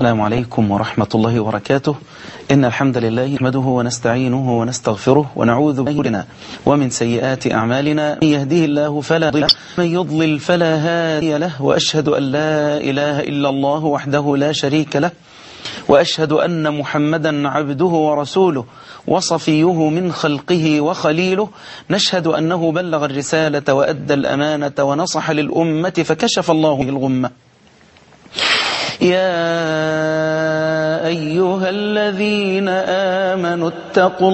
السلام عليكم ورحمة الله وبركاته. إن الحمد لله نحمده ونستعينه ونستغفره ونعوذ به ومن سيئات أعمالنا. من يهديه الله فلا مضل له ومن يضلل فلا هادي له، وأشهد أن لا إله إلا الله وحده لا شريك له، وأشهد أن محمدا عبده ورسوله وصفيه من خلقه وخليله. نشهد أنه بلغ الرسالة وأدى الأمانة ونصح للأمة فكشف الله الغمة. يا أيها الذين آمنوا اتقوا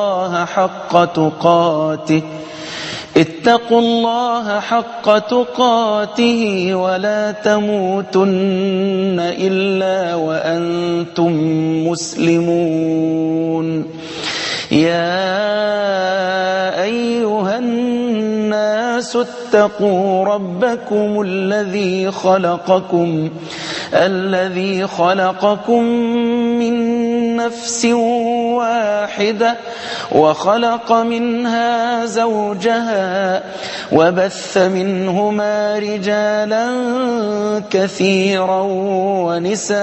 الله حق تقاته ولا تموتن إلا وأنتم مسلمون. يا أيها الناس اتقوا ربكم الذي خلقكم من نفس واحدة وخلق منها زوجها وبث منهما رجالا كثيرا ونساء،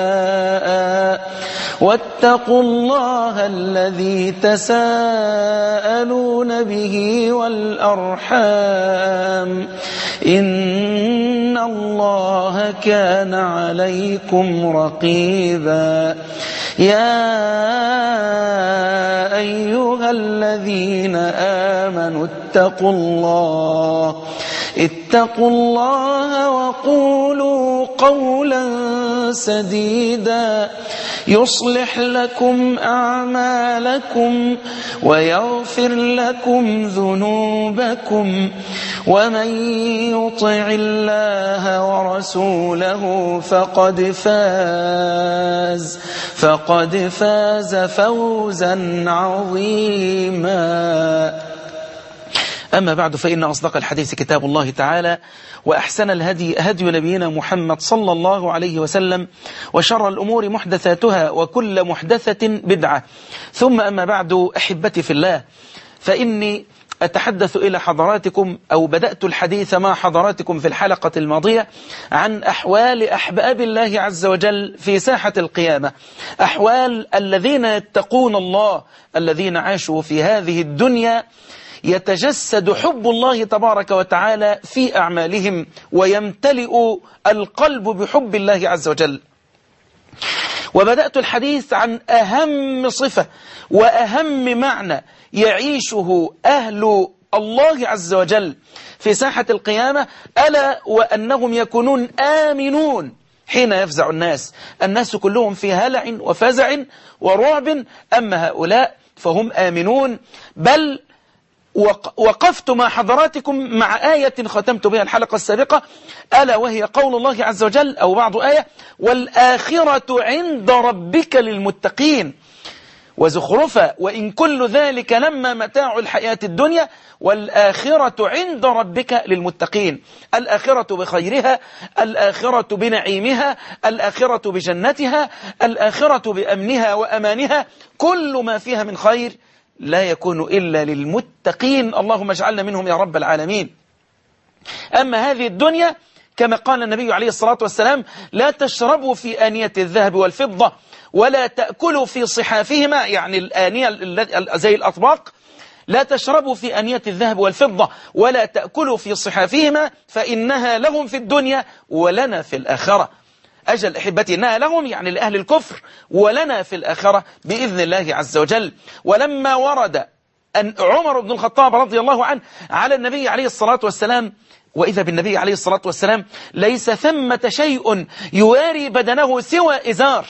واتقوا الله الذي تساءلون به والأرحام إن الله كان عليكم رقيبا. يا أيها الذين آمنوا اتقوا الله وقولوا قولا سديدا يصلح لكم أعمالكم ويغفر لكم ذنوبكم، ومن يطع الله ورسوله فقد فاز فوزا عظيما. أما بعد، فإن أصدق الحديث كتاب الله تعالى، وأحسن الهدي هدي نبينا محمد صلى الله عليه وسلم، وشر الأمور محدثاتها وكل محدثة بدعة. ثم أما بعد، أحبتي في الله، فإني أتحدث إلى حضراتكم، أو بدأت الحديث مع حضراتكم في الحلقة الماضية عن أحوال أحباب الله عز وجل في ساحة القيامة، أحوال الذين يتقون الله، الذين عاشوا في هذه الدنيا يتجسد حب الله تبارك وتعالى في أعمالهم، ويمتلئ القلب بحب الله عز وجل. وبدأت الحديث عن أهم صفة وأهم معنى يعيشه أهل الله عز وجل في ساحة القيامة، ألا وأنهم يكونون آمنون حين يفزع الناس كلهم في هلع وفزع ورعب، أما هؤلاء فهم آمنون. بل وقفت مع حضراتكم مع آية ختمت بها الحلقة السابقة، ألا وهي قول الله عز وجل، أو بعض آية: والآخرة عند ربك للمتقين وزخرفا وإن كل ذلك لما متاع الحياة الدنيا والآخرة عند ربك للمتقين. الآخرة بخيرها، الآخرة بنعيمها، الآخرة بجنتها، الآخرة بأمنها وأمانها، كل ما فيها من خير لا يكون إلا للمتقين، اللهم اجعلنا منهم يا رب العالمين. أما هذه الدنيا كما قال النبي عليه الصلاة والسلام: لا تشربوا في آنية الذهب والفضة ولا تأكلوا في صحافهما، يعني الآنية زي الأطباق، لا تشربوا في آنية الذهب والفضة ولا تأكلوا في صحافهما فإنها لهم في الدنيا ولنا في الآخرة. أجل أحبتي، إنها لهم يعني لأهل الكفر، ولنا في الآخرة بإذن الله عز وجل. ولما ورد أن عمر بن الخطاب رضي الله عنه على النبي عليه الصلاة والسلام، وإذا بالنبي عليه الصلاة والسلام ليس ثمة شيء يواري بدنه سوى إزار،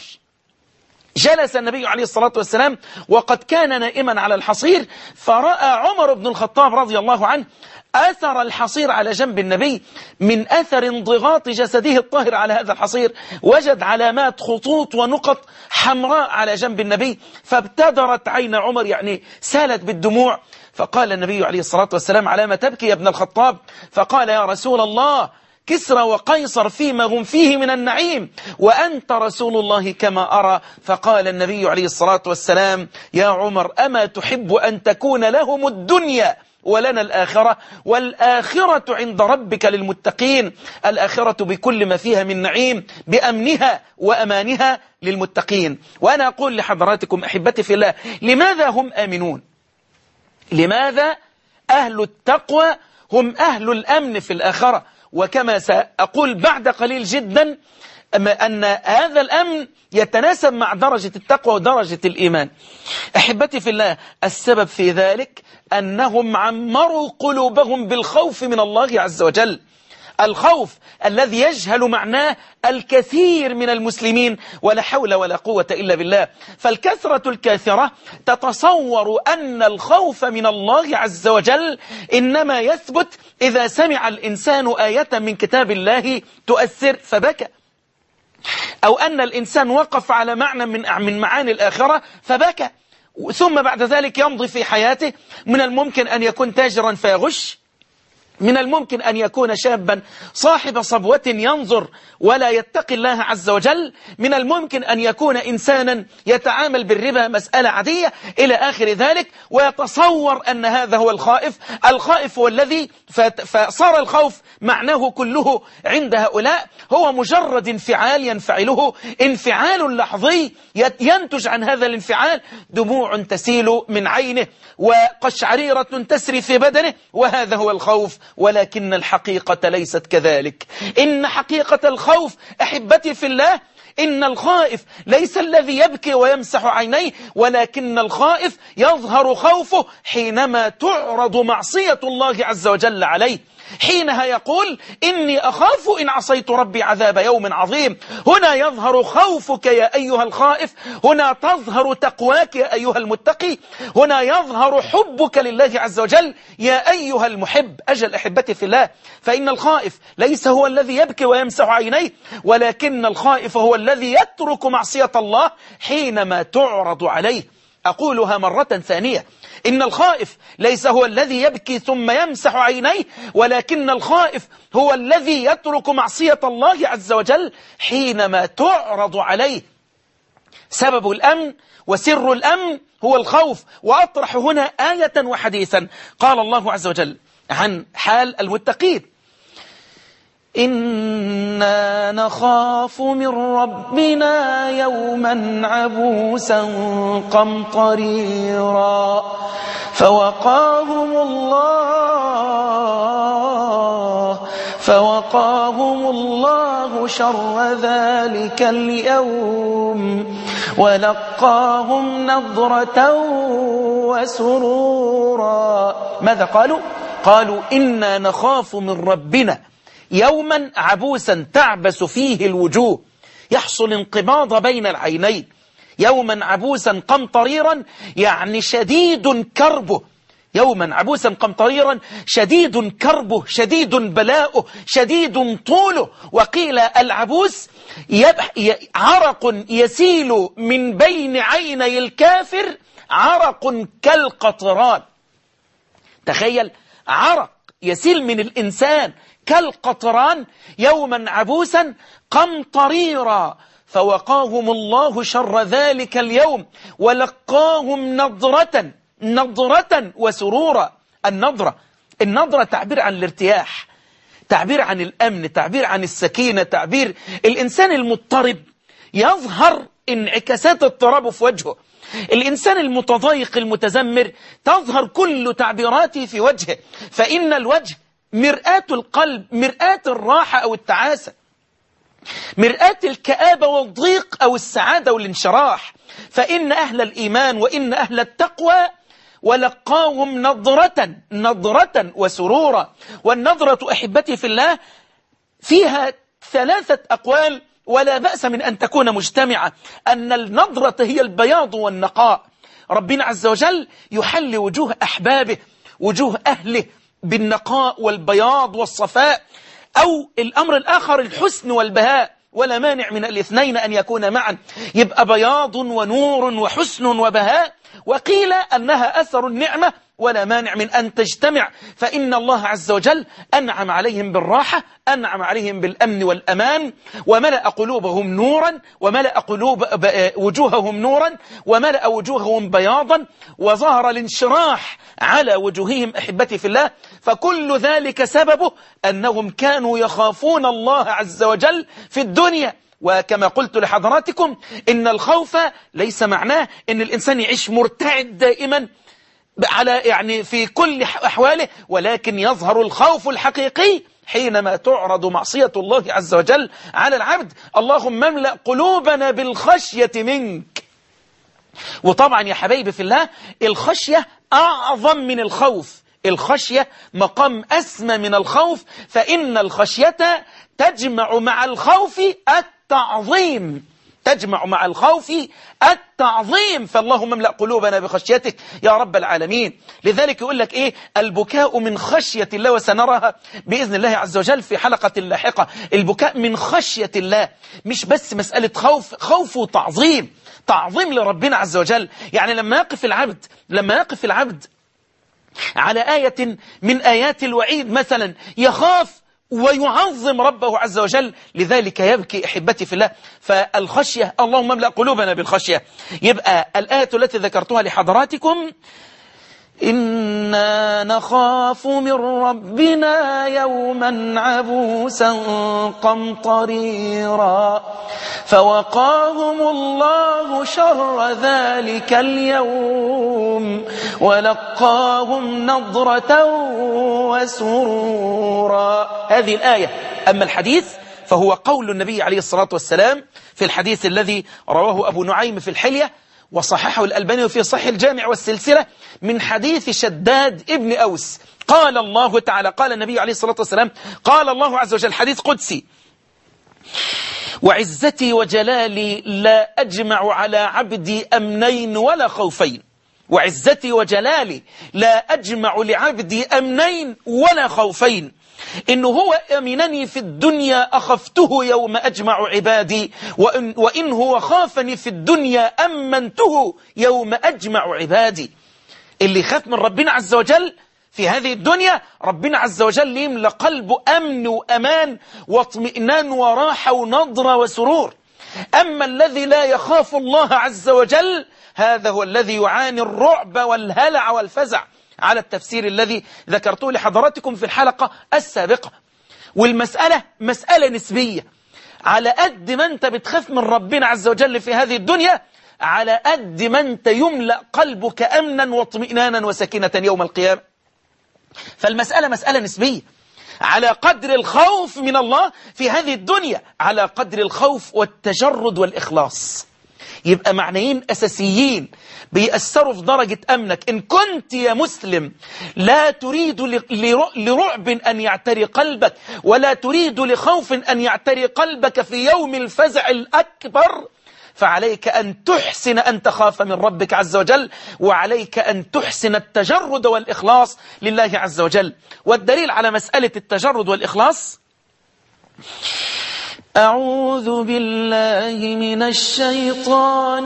جلس النبي عليه الصلاة والسلام وقد كان نائما على الحصير، فرأى عمر بن الخطاب رضي الله عنه أثر الحصير على جنب النبي، من أثر انضغاط جسده الطاهر على هذا الحصير وجد علامات خطوط ونقط حمراء على جنب النبي، فابتدرت عين عمر، يعني سالت بالدموع. فقال النبي عليه الصلاة والسلام: على ما تبكي يا ابن الخطاب؟ فقال: يا رسول الله، كسرى وقيصر فيما هم فيه من النعيم وأنت رسول الله كما أرى. فقال النبي عليه الصلاة والسلام: يا عمر، أما تحب أن تكون لهم الدنيا ولنا الآخرة، والآخرة عند ربك للمتقين. الآخرة بكل ما فيها من نعيم بأمنها وأمانها للمتقين. وأنا أقول لحضراتكم أحبتي في الله، لماذا هم آمنون؟ لماذا أهل التقوى هم أهل الأمن في الآخرة؟ وكما سأقول بعد قليل جدا أن هذا الأمن يتناسب مع درجة التقوى ودرجة الإيمان. أحبتي في الله، السبب في ذلك أنهم عمروا قلوبهم بالخوف من الله عز وجل، الخوف الذي يجهل معناه الكثير من المسلمين، ولا حول ولا قوة إلا بالله. فالكثرة الكاثرة تتصور أن الخوف من الله عز وجل إنما يثبت إذا سمع الإنسان آية من كتاب الله تؤثر فبكى، أو أن الإنسان وقف على معنى من معاني الآخرة فبكى، ثم بعد ذلك يمضي في حياته. من الممكن أن يكون تاجرا فيغش، من الممكن أن يكون شابا صاحب صبوة ينظر ولا يتقي الله عز وجل، من الممكن أن يكون إنسانا يتعامل بالربا مسألة عادية إلى آخر ذلك، ويتصور أن هذا هو الخائف. الخائف هو الذي فصار الخوف معناه كله عند هؤلاء هو مجرد انفعال ينفعله، انفعال لحظي ينتج عن هذا الانفعال دموع تسيل من عينه وقشعريرة تسري في بدنه، وهذا هو الخوف. ولكن الحقيقة ليست كذلك. إن حقيقة الخوف أحبتي في الله، إن الخائف ليس الذي يبكي ويمسح عينيه، ولكن الخائف يظهر خوفه حينما تعرض معصية الله عز وجل عليه، حينها يقول إني أخاف إن عصيت ربي عذاب يوم عظيم. هنا يظهر خوفك يا أيها الخائف، هنا تظهر تقواك يا أيها المتقي، هنا يظهر حبك لله عز وجل يا أيها المحب. أجل أحبتي في الله، فإن الخائف ليس هو الذي يبكي ويمسح عينيه، ولكن الخائف هو الذي يترك معصية الله حينما تعرض عليه. أقولها مرة ثانية، إن الخائف ليس هو الذي يبكي ثم يمسح عينيه، ولكن الخائف هو الذي يترك معصية الله عز وجل حينما تعرض عليه. سبب الأمن وسر الأمن هو الخوف. وأطرح هنا آية وحديثا. قال الله عز وجل عن حال المتقين: إنا نخاف من ربنا يوما عبوسا قمطريرا فوقاهم الله شر ذلك اليوم ولقاهم نضرة وسرورا. ماذا قالوا؟ قالوا إنا نخاف من ربنا يوما عبوسا تعبس فيه الوجوه، يحصل انقباض بين العينين. يوما عبوسا قمطريرا يعني شديد كربه، يوما عبوسا قمطريرا شديد كربه، شديد بلاؤه، شديد طوله. وقيل العبوس عرق يسيل من بين عيني الكافر، عرق كالقطران. تخيل، عرق يسيل من الإنسان كالقطران. يوما عبوسا قمطريرا فوقاهم الله شر ذلك اليوم ولقاهم نضرة وسرورا. النضرة تعبير عن الارتياح، تعبير عن الأمن، تعبير عن السكينة، تعبير الإنسان المضطرب يظهر انعكاسات اضطرابه في وجهه. الإنسان المتضايق المتذمر تظهر كل تعبيراته في وجهه. فإن الوجه مرآة القلب، مرآة الراحة أو التعاسة، مرآة الكآبة والضيق أو السعادة والانشراح. فإن أهل الإيمان وإن أهل التقوى ولقاهم نضرة وسرورا. والنضرة أحبتي في الله فيها 3 أقوال ولا بأس من أن تكون مجتمعة. أن النضرة هي البياض والنقاء، ربنا عز وجل يحل وجوه أحبابه، وجوه أهله بالنقاء والبياض والصفاء. أو الأمر الآخر الحسن والبهاء، ولا مانع من الاثنين أن يكون معا، يبقى بياض ونور وحسن وبهاء وقيل أنها أثر النعمة ولا مانع من أن تجتمع، فإن الله عز وجل أنعم عليهم بالراحة، أنعم عليهم بالأمن والأمان، وملأ قلوبهم نورا، وملأ وجوههم نورا، وملأ وجوههم بياضا، وظهر الانشراح على وجوههم أحبتي في الله. فكل ذلك سببه أنهم كانوا يخافون الله عز وجل في الدنيا. وكما قلت لحضراتكم إن الخوف ليس معناه إن الإنسان يعيش مرتعد دائما يعني في كل أحواله، ولكن يظهر الخوف الحقيقي حينما تعرض معصية الله عز وجل على العبد. اللهم املأ قلوبنا بالخشية منك. وطبعا يا حبايبي في الله الخشية أعظم من الخوف، الخشية مقام أسمى من الخوف، فإن الخشية تجمع مع الخوف التعظيم، تجمع مع الخوف التعظيم. فاللهم املأ قلوبنا بخشيتك يا رب العالمين. لذلك يقول لك إيه؟ البكاء من خشية الله، وسنراها بإذن الله عز وجل في حلقة لاحقة. البكاء من خشية الله مش بس مسألة خوف وتعظيم، تعظيم لربنا عز وجل. يعني لما يقف العبد على آية من آيات الوعيد مثلا يخاف ويعظم ربه عز وجل، لذلك يبكي أحبتي في الله. فالخشية اللهم املأ قلوبنا بالخشية. يبقى الآية التي ذكرتها لحضراتكم إنا نخاف من ربنا يوما عبوسا قمطريرا فوقاهم الله شر ذلك اليوم ولقاهم نضرة وسرورا. هذه الآية. أما الحديث فهو قول النبي عليه الصلاة والسلام في الحديث الذي رواه أبو نعيم في الحلية وصححه الألباني في صحيح الجامع والسلسلة من حديث شداد ابن أوس. قال الله تعالى، قال النبي عليه الصلاة والسلام، قال الله عز وجل حديث قدسي: وعزتي وجلالي لا أجمع على عبدي أمنين ولا خوفين. وعزتي وجلالي لا أجمع لعبدي أمنين ولا خوفين. إنه هو أمنني في الدنيا أخفته يوم أجمع عبادي، وإن هو خافني في الدنيا أمنته يوم أجمع عبادي. اللي خاف من ربنا عز وجل في هذه الدنيا ربنا عز وجل يملأ قلبه أمن وأمان واطمئنان وراحة ونضرة وسرور. أما الذي لا يخاف الله عز وجل هذا هو الذي يعاني الرعب والهلع والفزع، على التفسير الذي ذكرته لحضراتكم في الحلقة السابقة. والمسألة مسألة نسبية. على قد ما أنت بتخاف من ربنا عز وجل في هذه الدنيا على قد ما أنت يملأ قلبك أمنا واطمئنانا وسكينة يوم القيامة. فالمسألة مسألة نسبية. على قدر الخوف من الله في هذه الدنيا على قدر الخوف والتجرد والإخلاص. يبقى معنيين أساسيين بيأثروا في درجة أمنك. إن كنت يا مسلم لا تريد لرعب أن يعتري قلبك ولا تريد لخوف أن يعتري قلبك في يوم الفزع الأكبر، فعليك أن تحسن أن تخاف من ربك عز وجل، وعليك أن تحسن التجرد والإخلاص لله عز وجل. والدليل على مسألة التجرد والإخلاص: أعوذ بالله من الشيطان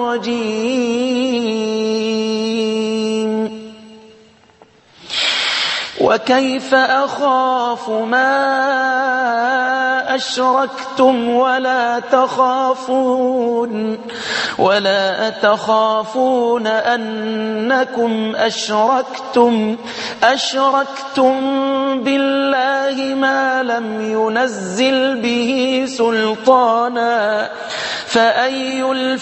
الرجيم. وكيف أخاف ما أشركتم ولا تخافون أنكم أشركتم بالله ما لم ينزل به سلطانا فأي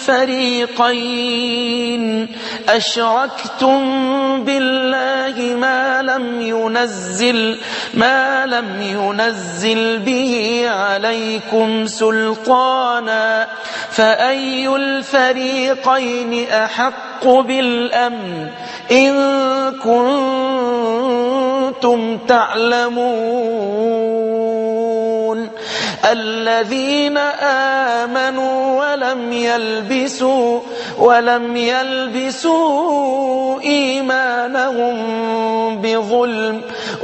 الفريقين أشركتم بالله ما لم ينزل به عليكم سلطانا فأي الفريقين أحق بالأمن إن كنتم تعلمون. الذين آمنوا ولم يلبسوا إيمانهم بظلم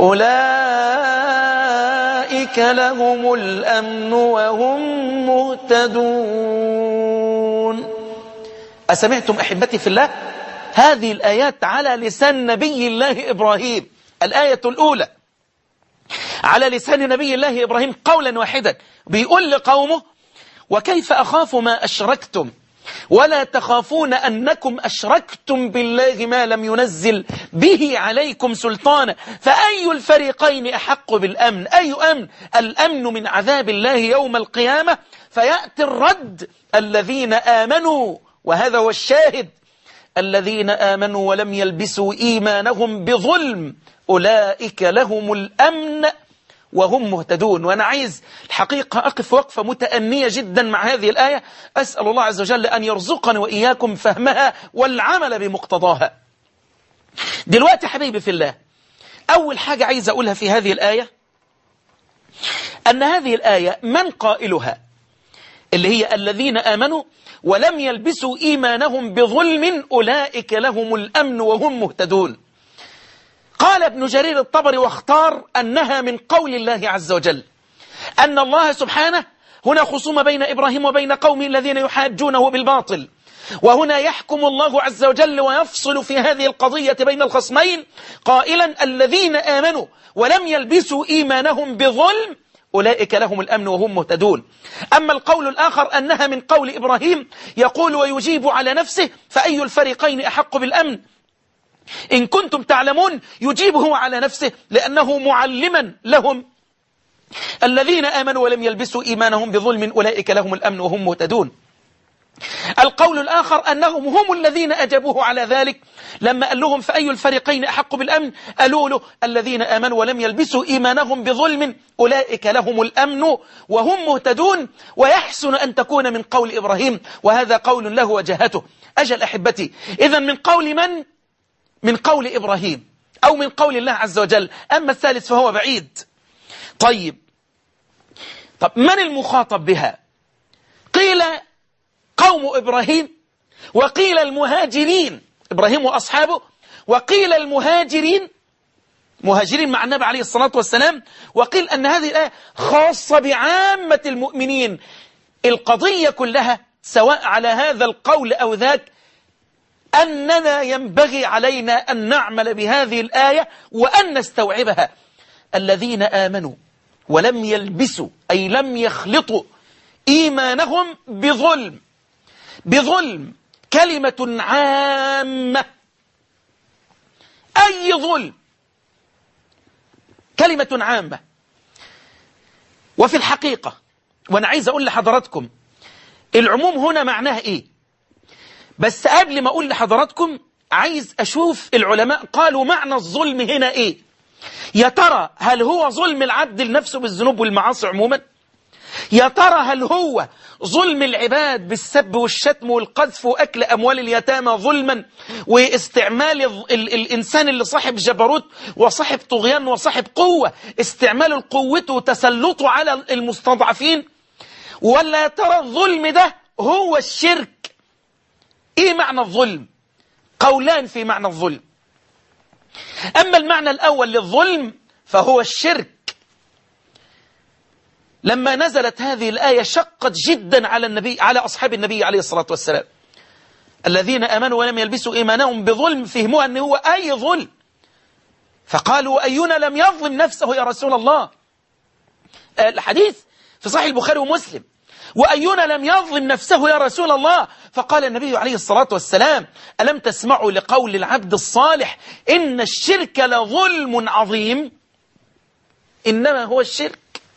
أولئك لهم الأمن وهم مهتدون. أسمعتم أحبتي في الله؟ هذه الآيات على لسان نبي الله إبراهيم. الآية الأولى على لسان نبي الله إبراهيم قولا واحدا، بيقول لقومه: وكيف أخاف ما أشركتم ولا تخافون أنكم أشركتم بالله ما لم ينزل به عليكم سلطانا فأي الفريقين أحق بالأمن؟ أي أمن؟ الأمن من عذاب الله يوم القيامة. فيأتي الرد: الذين آمنوا، وهذا هو الشاهد، الذين آمنوا ولم يلبسوا إيمانهم بظلم أولئك لهم الأمن وهم مهتدون. وأنا عايز الحقيقة أقف وقفة متأنية جدا مع هذه الآية، أسأل الله عز وجل أن يرزقني وإياكم فهمها والعمل بمقتضاها. دلوقتي حبيبي في الله، أول حاجة عايز أقولها في هذه الآية أن هذه الآية من قائلها، اللي هي الذين آمنوا ولم يلبسوا إيمانهم بظلم أولئك لهم الأمن وهم مهتدون. قال ابن جرير الطبري واختار أنها من قول الله عز وجل، أن الله سبحانه هنا خصوم بين إبراهيم وبين قومه الذين يحاجونه بالباطل، وهنا يحكم الله عز وجل ويفصل في هذه القضية بين الخصمين قائلا: الذين آمنوا ولم يلبسوا إيمانهم بظلم أولئك لهم الأمن وهم مهتدون. أما القول الآخر أنها من قول إبراهيم يقول ويجيب على نفسه: فأي الفريقين أحق بالأمن إن كنتم تعلمون، يجيبه على نفسه لأنه معلما لهم: الذين آمنوا ولم يلبسوا إيمانهم بظلم أولئك لهم الأمن وهم مهتدون. القول الآخر أنهم هم الذين أجابوه على ذلك لما قال لهم: فأي الفريقين أحق بالأمن؟ قالوا له: الذين آمنوا ولم يلبسوا إيمانهم بظلم أولئك لهم الأمن وهم مهتدون. ويحسن أن تكون من قول إبراهيم، وهذا قول له وجهته. أجل أحبتي، إذن من قول من؟ من قول إبراهيم أو من قول الله عز وجل، أما الثالث فهو بعيد. طب من المخاطب بها؟ قيل قوم إبراهيم، وقيل المهاجرين، إبراهيم وأصحابه، وقيل المهاجرين، مهاجرين مع النبي عليه الصلاة والسلام، وقيل أن هذه الآية خاصة بعامة المؤمنين. القضية كلها سواء على هذا القول أو ذاك أننا ينبغي علينا أن نعمل بهذه الآية وأن نستوعبها. الذين آمنوا ولم يلبسوا، أي لم يخلطوا إيمانهم بظلم. بظلم كلمة عامة، أي ظلم، كلمة عامة. وفي الحقيقة، وأنا عايز أقول لحضراتكم العموم هنا معناه إيه، بس قبل ما أقول لحضراتكم عايز أشوف العلماء قالوا معنى الظلم هنا إيه. يا ترى هل هو ظلم العبد لنفسه بالذنوب والمعاصي عموما؟ يا ترى هل هو ظلم العباد بالسب والشتم والقذف وأكل أموال اليتامى ظلما، واستعمال الإنسان اللي صاحب جبروت وصاحب طغيان وصاحب قوة، استعمال قوته وتسلطه على المستضعفين؟ ولا ترى الظلم ده هو الشرك؟ إيه معنى الظلم؟ قولان في معنى الظلم. أما المعنى الأول للظلم فهو الشرك. لما نزلت هذه الآية شقت جدا على أصحاب النبي عليه الصلاة والسلام. الذين آمنوا ولم يلبسوا إيمانهم بظلم، فهموا أنه هو أي ظلم، فقالوا: أينا لم يظلم نفسه يا رسول الله؟ الحديث في صحيح البخاري ومسلم: وأينا لم يظلم نفسه يا رسول الله؟ فقال النبي عليه الصلاة والسلام: ألم تسمعوا لقول العبد الصالح إن الشرك لظلم عظيم؟ إنما هو الشرك.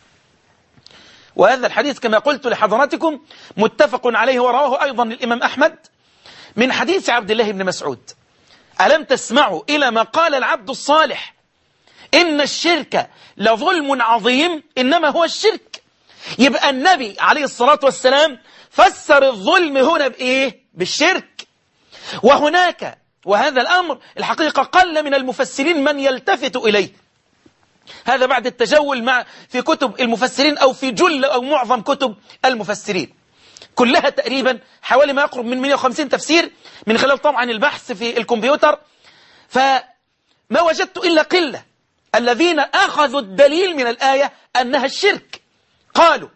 وهذا الحديث كما قلت لحضراتكم متفق عليه، ورواه أيضا الإمام أحمد من حديث عبد الله بن مسعود: ألم تسمعوا إلى ما قال العبد الصالح إن الشرك لظلم عظيم؟ إنما هو الشرك. يبقى النبي عليه الصلاة والسلام فسر الظلم هنا بإيه؟ بالشرك. وهناك، وهذا الأمر الحقيقة قل من المفسرين من يلتفت إليه، هذا بعد التجول في كتب المفسرين أو في جل أو معظم كتب المفسرين كلها تقريبا حوالي ما يقرب من 150 تفسير من خلال طبعا البحث في الكمبيوتر، فما وجدت إلا قلة الذين أخذوا الدليل من الآية أنها الشرك. قالوا: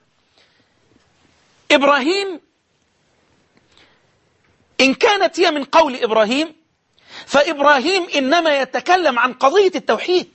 إبراهيم إن كانت هي من قول إبراهيم فإبراهيم إنما يتكلم عن قضية التوحيد،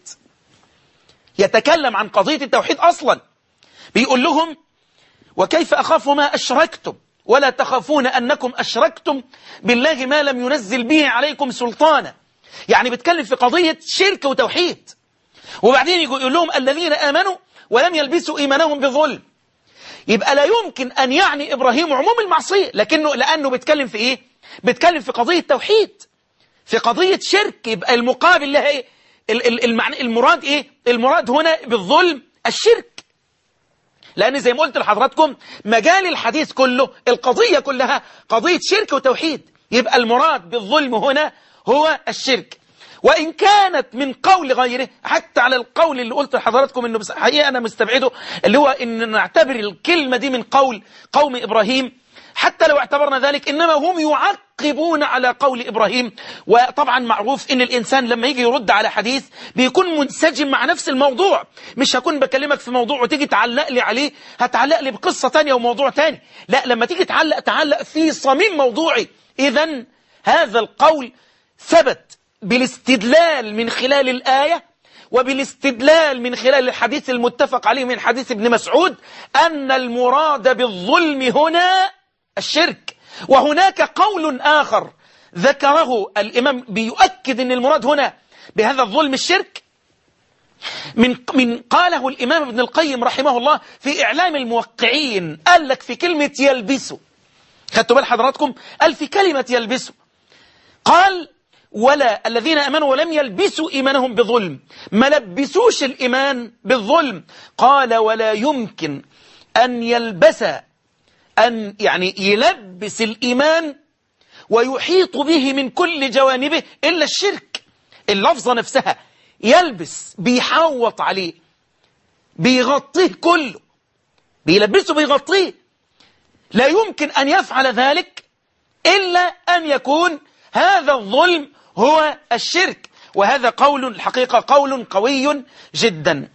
يتكلم عن قضية التوحيد أصلا. بيقول لهم وكيف أخاف ما أشركتم ولا تخافون أنكم أشركتم بالله ما لم ينزل به عليكم سلطانا. يعني بيتكلم في قضية شرك وتوحيد. وبعدين يقول لهم الذين آمنوا ولم يلبسوا إيمانهم بظلم. يبقى لا يمكن أن يعني إبراهيم عموم المعصية، لأنه بيتكلم في إيه؟ بيتكلم في قضية توحيد، في قضية شرك. يبقى المقابل لها إيه؟ المراد إيه؟ المراد هنا بالظلم الشرك. لأن زي ما قلت لحضراتكم مجال الحديث كله، القضية كلها قضية شرك وتوحيد. يبقى المراد بالظلم هنا هو الشرك. وإن كانت من قول غيره، حتى على القول اللي قلت لحضراتكم إنه حقيقة أنا مستبعده، اللي هو إن نعتبر الكلمة دي من قول قوم إبراهيم، حتى لو اعتبرنا ذلك إنما هم يعقبون على قول إبراهيم. وطبعا معروف إن الإنسان لما يجي يرد على حديث بيكون منسجم مع نفس الموضوع. مش هكون بكلمك في موضوع وتيجي تعلق لي عليه، هتعلق لي بقصة تانية وموضوع تاني. لا، لما تيجي تعلق في صميم موضوعي. إذن هذا القول ثبت بالاستدلال من خلال الآية وبالاستدلال من خلال الحديث المتفق عليه من حديث ابن مسعود أن المراد بالظلم هنا الشرك. وهناك قول آخر ذكره الإمام بيؤكد أن المراد هنا بهذا الظلم الشرك، من قاله الإمام ابن القيم رحمه الله في إعلام الموقعين. قال لك في كلمة يلبسوا، خدتوا بال حضراتكم؟ قال في كلمة يلبسوا، قال ولا الذين آمنوا ولم يلبسوا إيمانهم بظلم، ما لبسوش الإيمان بالظلم. قال ولا يمكن أن يلبس، أن يعني يلبس الإيمان ويحيط به من كل جوانبه إلا الشرك. اللفظة نفسها يلبس، بيحوط عليه، بيغطيه كله، بيلبسه بيغطيه. لا يمكن أن يفعل ذلك إلا أن يكون هذا الظلم هو الشرك. وهذا قول الحقيقة قول قوي جدا.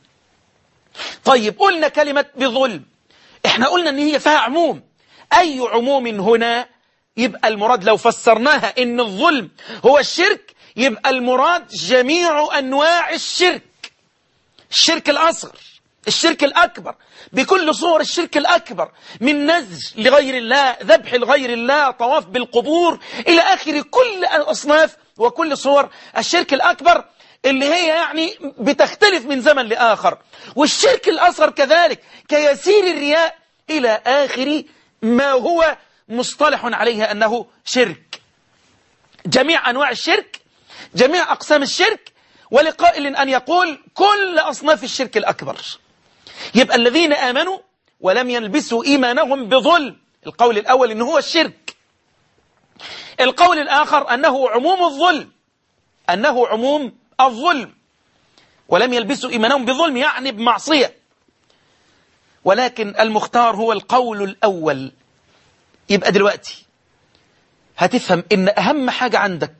طيب قلنا كلمة بظلم، احنا قلنا ان هي فيها عموم. اي عموم هنا؟ يبقى المراد لو فسرناها ان الظلم هو الشرك، يبقى المراد جميع انواع الشرك، الشرك الاصغر، الشرك الأكبر بكل صور الشرك الأكبر، من نذر لغير الله، ذبح لغير الله، طواف بالقبور، إلى آخر كل الأصناف وكل صور الشرك الأكبر اللي هي يعني بتختلف من زمن لآخر. والشرك الأصغر كذلك كيسير الرياء إلى آخر ما هو مصطلح عليها أنه شرك. جميع أنواع الشرك، جميع أقسام الشرك، ولقائل أن يقول كل أصناف الشرك الأكبر. يبقى الذين آمنوا ولم يلبسوا إيمانهم بظلم، القول الأول إنه هو الشرك. القول الآخر أنه عموم الظلم، أنه عموم الظلم، ولم يلبسوا إيمانهم بظلم يعني بمعصية. ولكن المختار هو القول الأول. يبقى دلوقتي هتفهم إن أهم حاجة عندك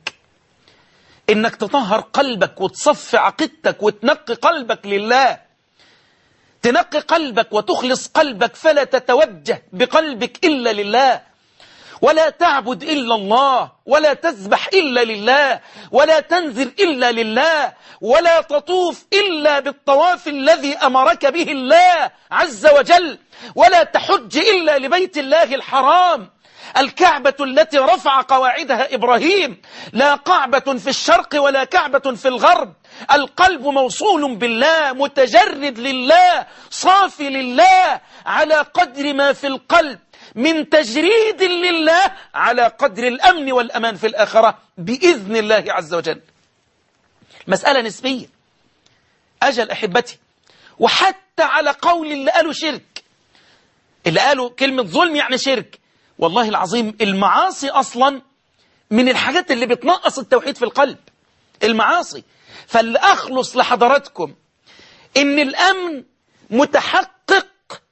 إنك تطهر قلبك وتصفي عقيدتك وتنقي قلبك لله، تنقي قلبك وتخلص قلبك، فلا تتوجه بقلبك إلا لله، ولا تعبد إلا الله، ولا تذبح إلا لله، ولا تنذر إلا لله، ولا تطوف إلا بالطواف الذي أمرك به الله عز وجل، ولا تحج إلا لبيت الله الحرام، الكعبة التي رفع قواعدها إبراهيم، لا كعبة في الشرق ولا كعبة في الغرب. القلب موصول بالله، متجرد لله، صافي لله، على قدر ما في القلب من تجريد لله على قدر الأمن والأمان في الآخرة بإذن الله عز وجل. مسألة نسبية. أجل أحبتي، وحتى على قول اللي قالوا شرك، اللي قالوا كلمة ظلم يعني شرك، والله العظيم المعاصي أصلا من الحاجات اللي بتنقص التوحيد في القلب، المعاصي. فاللي أخلص لحضراتكم إن الأمن متحقق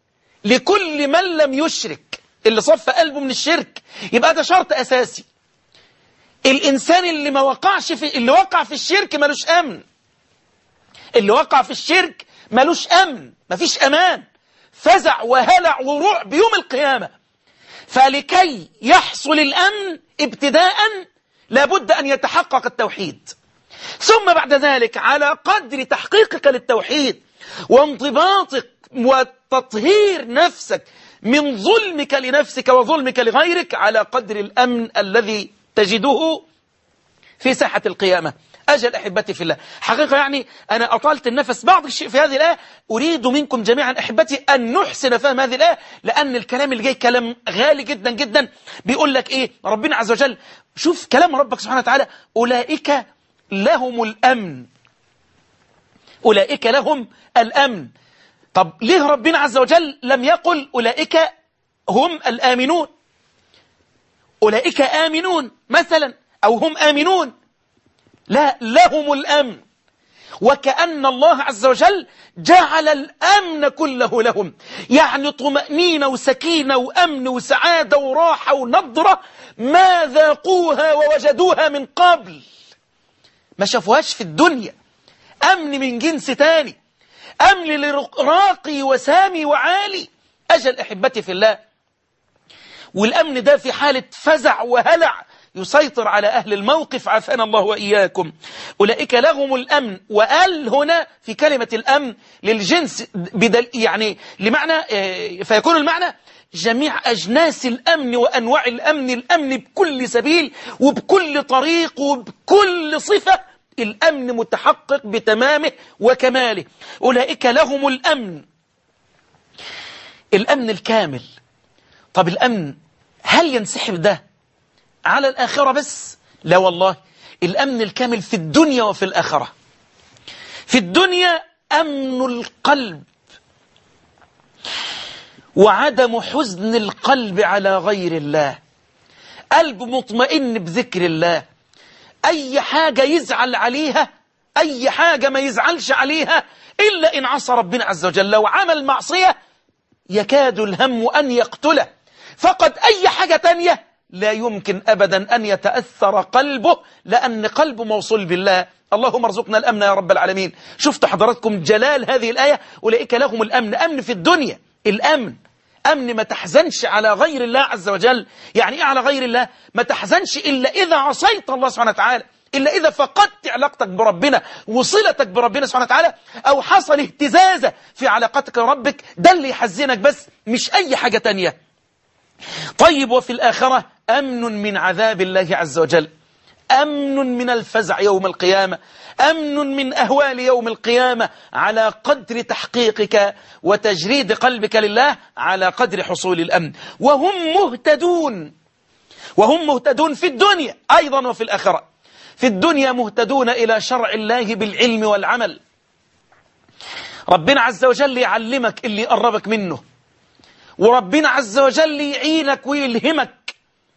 لكل من لم يشرك، اللي صف قلبه من الشرك، يبقى ده شرط أساسي. الإنسان اللي ما وقعش اللي وقع في الشرك ملوش أمن، اللي وقع في الشرك ملوش أمن، مفيش أمان، فزع وهلع ورعب يوم القيامة. فلكي يحصل الأمن ابتداء لابد أن يتحقق التوحيد، ثم بعد ذلك على قدر تحقيقك للتوحيد وانضباطك وتطهير نفسك من ظلمك لنفسك وظلمك لغيرك، على قدر الأمن الذي تجده في ساحة القيامة. أجل أحبتي في الله، حقيقة يعني أنا أطالت النفس بعض الشيء في هذه الآية، أريد منكم جميعا أحبتي أن نحسن فهم هذه الآية، لأن الكلام اللي جاي كلام غالي جدا جدا. بيقول لك إيه ربنا عز وجل؟ شوف كلام ربك سبحانه وتعالى: أولئك لهم الأمن. أولئك لهم الأمن. طب ليه ربنا عز وجل لم يقل أولئك هم الآمنون؟ أولئك آمنون مثلا، أو هم آمنون. لا، لهم الأمن، وكأن الله عز وجل جعل الأمن كله لهم، يعني طمأنينة وسكينة وأمن وسعادة وراحة ونضرة ما ذاقوها ووجدوها من قبل، ما شافوهاش في الدنيا. أمن من جنس تاني، أمن راقي وسامي وعالي. أجل أحبتي في الله، والأمن ده في حالة فزع وهلع يسيطر على أهل الموقف، عافانا الله وإياكم. أولئك لهم الأمن، وقال هنا في كلمة الأمن للجنس يعني لمعنى، فيكون المعنى جميع أجناس الأمن وأنواع الأمن، الأمن بكل سبيل وبكل طريق وبكل صفة، الأمن متحقق بتمامه وكماله. أولئك لهم الأمن، الأمن الكامل. طب الأمن هل ينسحب ده على الآخرة بس؟ لا والله، الأمن الكامل في الدنيا وفي الآخرة. في الدنيا أمن القلب وعدم حزن القلب على غير الله، قلب مطمئن بذكر الله، أي حاجة يزعل عليها، أي حاجة ما يزعلش عليها إلا إن عصى ربنا عز وجل. لو عمل معصية يكاد الهم أن يقتله، فقد أي حاجة تانية لا يمكن أبدا أن يتأثر قلبه، لأن قلبه موصول بالله. اللهم ارزقنا الأمن يا رب العالمين. شفت حضراتكم جلال هذه الآية؟ أولئك لهم الأمن، أمن في الدنيا، الأمن أمن ما تحزنش على غير الله عز وجل. يعني إيه على غير الله؟ ما تحزنش إلا إذا عصيت الله سبحانه وتعالى، إلا إذا فقدت علاقتك بربنا وصلتك بربنا سبحانه وتعالى، أو حصل اهتزازة في علاقتك بربك، ده اللي يحزنك بس، مش أي حاجة تانية. طيب، وفي الآخرة أمن من عذاب الله عز وجل، أمن من الفزع يوم القيامة، أمن من أهوال يوم القيامة، على قدر تحقيقك وتجريد قلبك لله، على قدر حصول الأمن. وهم مهتدون، وهم مهتدون في الدنيا أيضا وفي الآخرة. في الدنيا مهتدون إلى شرع الله بالعلم والعمل، ربنا عز وجل يعلمك اللي يقربك منه، وربنا عز وجل يعينك ويلهمك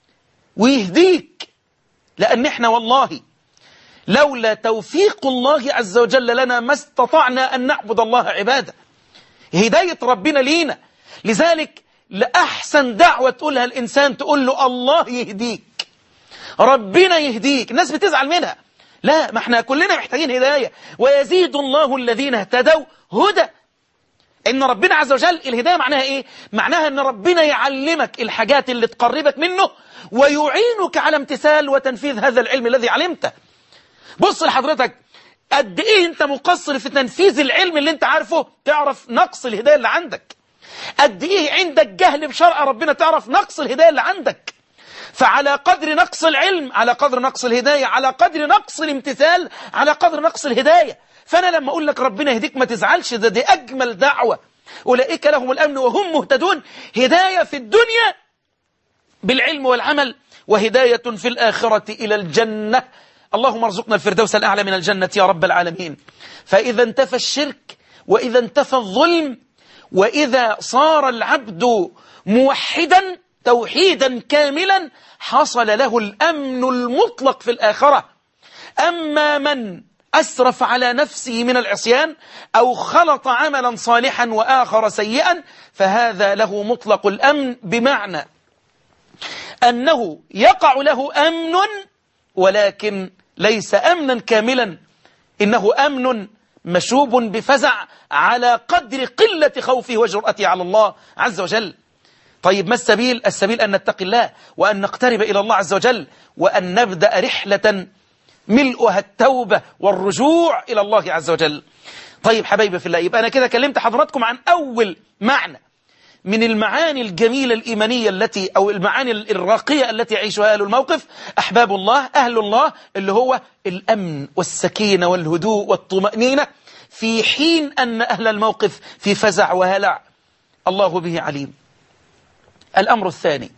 ويهديك. لأن احنا والله لولا توفيق الله عز وجل لنا ما استطعنا أن نعبد الله عبادة. هداية ربنا لينا، لذلك لأحسن دعوة تقولها الإنسان تقول له الله يهديك، ربنا يهديك. الناس بتزعل منها، لا، ما احنا كلنا محتاجين هداية. ويزيد الله الذين اهتدوا هدى. إن ربنا عز وجل الهداية معناها إيه؟ معناها أن ربنا يعلمك الحاجات اللي تقربك منه ويعينك على امتثال وتنفيذ هذا العلم الذي علمته. بص لحضرتك، قد إيه أنت مقصر في تنفيذ العلم اللي أنت عارفه، تعرف نقص الهداية اللي عندك. قد إيه عندك جهل بشرع ربنا، تعرف نقص الهداية اللي عندك. فعلى قدر نقص العلم على قدر نقص الهداية، على قدر نقص الامتثال على قدر نقص الهداية. فأنا لما أقول لك ربنا يهديك ما تزعلش، دي أجمل دعوة. أولئك لهم الأمن وهم مهتدون، هداية في الدنيا بالعلم والعمل، وهداية في الآخرة إلى الجنة. اللهم ارزقنا الفردوس الأعلى من الجنة يا رب العالمين. فإذا انتفى الشرك، وإذا انتفى الظلم، وإذا صار العبد موحدا توحيدا كاملا، حصل له الأمن المطلق في الآخرة. أما من أسرف على نفسه من العصيان أو خلط عملا صالحا وآخر سيئا، فهذا له مطلق الأمن، بمعنى أنه يقع له أمن ولكن ليس أمنا كاملا، إنه أمن مشوب بفزع على قدر قلة خوفه وجرأته على الله عز وجل. طيب ما السبيل؟ السبيل أن نتقي الله وأن نقترب إلى الله عز وجل وأن نبدأ رحلة ملؤها التوبة والرجوع إلى الله عز وجل. طيب حبايبي في الله، يبقى أنا كده كلمت حضراتكم عن أول معنى من المعاني الجميلة الإيمانية التي أو المعاني الراقية التي يعيشها أهل الموقف، أحباب الله أهل الله، اللي هو الأمن والسكينة والهدوء والطمأنينة في حين أن أهل الموقف في فزع وهلع الله به عليم. الأمر الثاني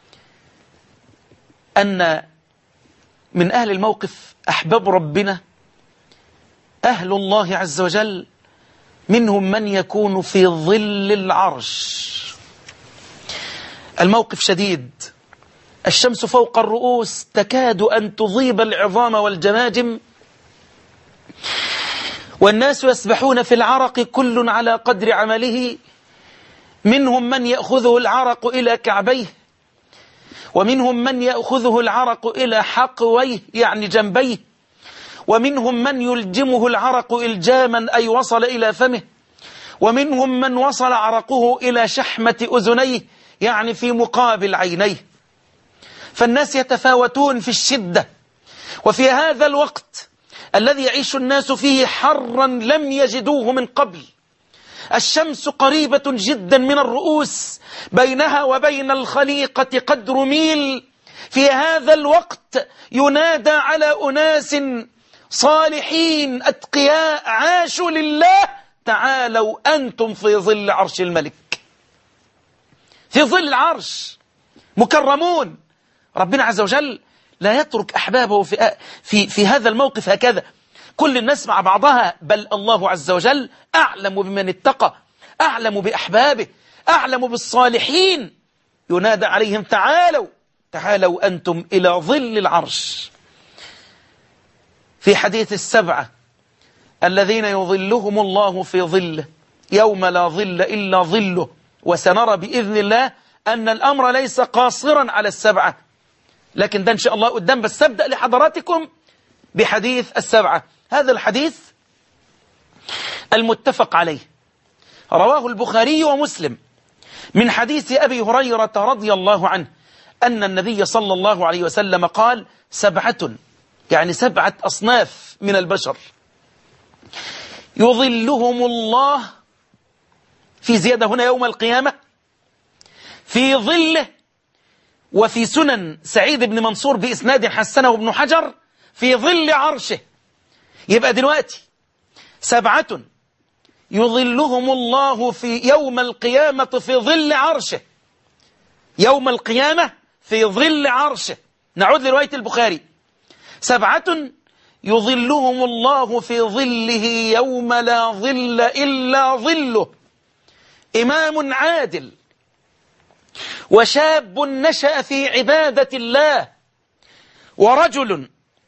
أن من أهل الموقف أحباب ربنا أهل الله عز وجل منهم من يكون في ظل العرش. الموقف شديد، الشمس فوق الرؤوس تكاد أن تضيب العظام والجماجم، والناس يسبحون في العرق كل على قدر عمله، منهم من يأخذه العرق إلى كعبيه، ومنهم من يأخذه العرق إلى حقويه يعني جنبيه، ومنهم من يلجمه العرق إلجاما أي وصل إلى فمه، ومنهم من وصل عرقه إلى شحمة أذنيه يعني في مقابل عينيه. فالناس يتفاوتون في الشدة، وفي هذا الوقت الذي يعيش الناس فيه حرا لم يجدوه من قبل، الشمس قريبة جدا من الرؤوس، بينها وبين الخليقة قدر ميل. في هذا الوقت ينادى على أناس صالحين أتقياء عاشوا لله: تعالوا أنتم في ظل عرش الملك، في ظل العرش مكرمون. ربنا عز وجل لا يترك أحبابه في هذا الموقف هكذا، كل الناس مع بعضها، بل الله عز وجل أعلم بمن اتقى، أعلم بأحبابه، أعلم بالصالحين، ينادى عليهم: تعالوا أنتم إلى ظل العرش. في حديث السبعة الذين يظلهم الله في ظله يوم لا ظل إلا ظله، وسنرى بإذن الله أن الأمر ليس قاصرا على السبعة، لكن ده إن شاء الله قدام، بس أبدأ لحضراتكم بحديث السبعة. هذا الحديث المتفق عليه رواه البخاري ومسلم من حديث أبي هريرة رضي الله عنه أن النبي صلى الله عليه وسلم قال: سبعة، يعني 7 أصناف من البشر، يظلهم الله، في زيادة هنا، يوم القيامة في ظله. وفي سنن سعيد بن منصور بإسناد حسنه ابن حجر في ظل عرشه. يبقى دلوقتي 7 يظلهم الله في يوم القيامة في ظل عرشه، يوم القيامة في ظل عرشه. نعود لرواية البخاري: 7 يظلهم الله في ظله يوم لا ظل إلا ظله: إمام عادل، وشاب نشأ في عبادة الله، ورجل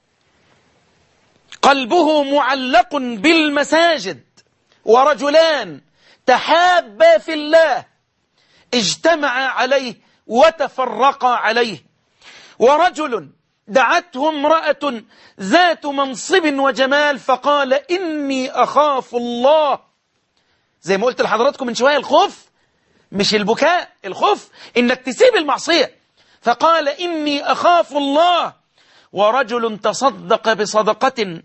قلبه معلق بالمساجد، ورجلان تحابا في الله اجتمعا عليه وتفرقا عليه، ورجل دعته امرأة ذات منصب وجمال فقال: إني أخاف الله. زي ما قلت لحضراتكم من شوية، الخوف مش البكاء، الخوف إنك تسيب المعصية، فقال: إني أخاف الله. ورجل تصدق بصدقة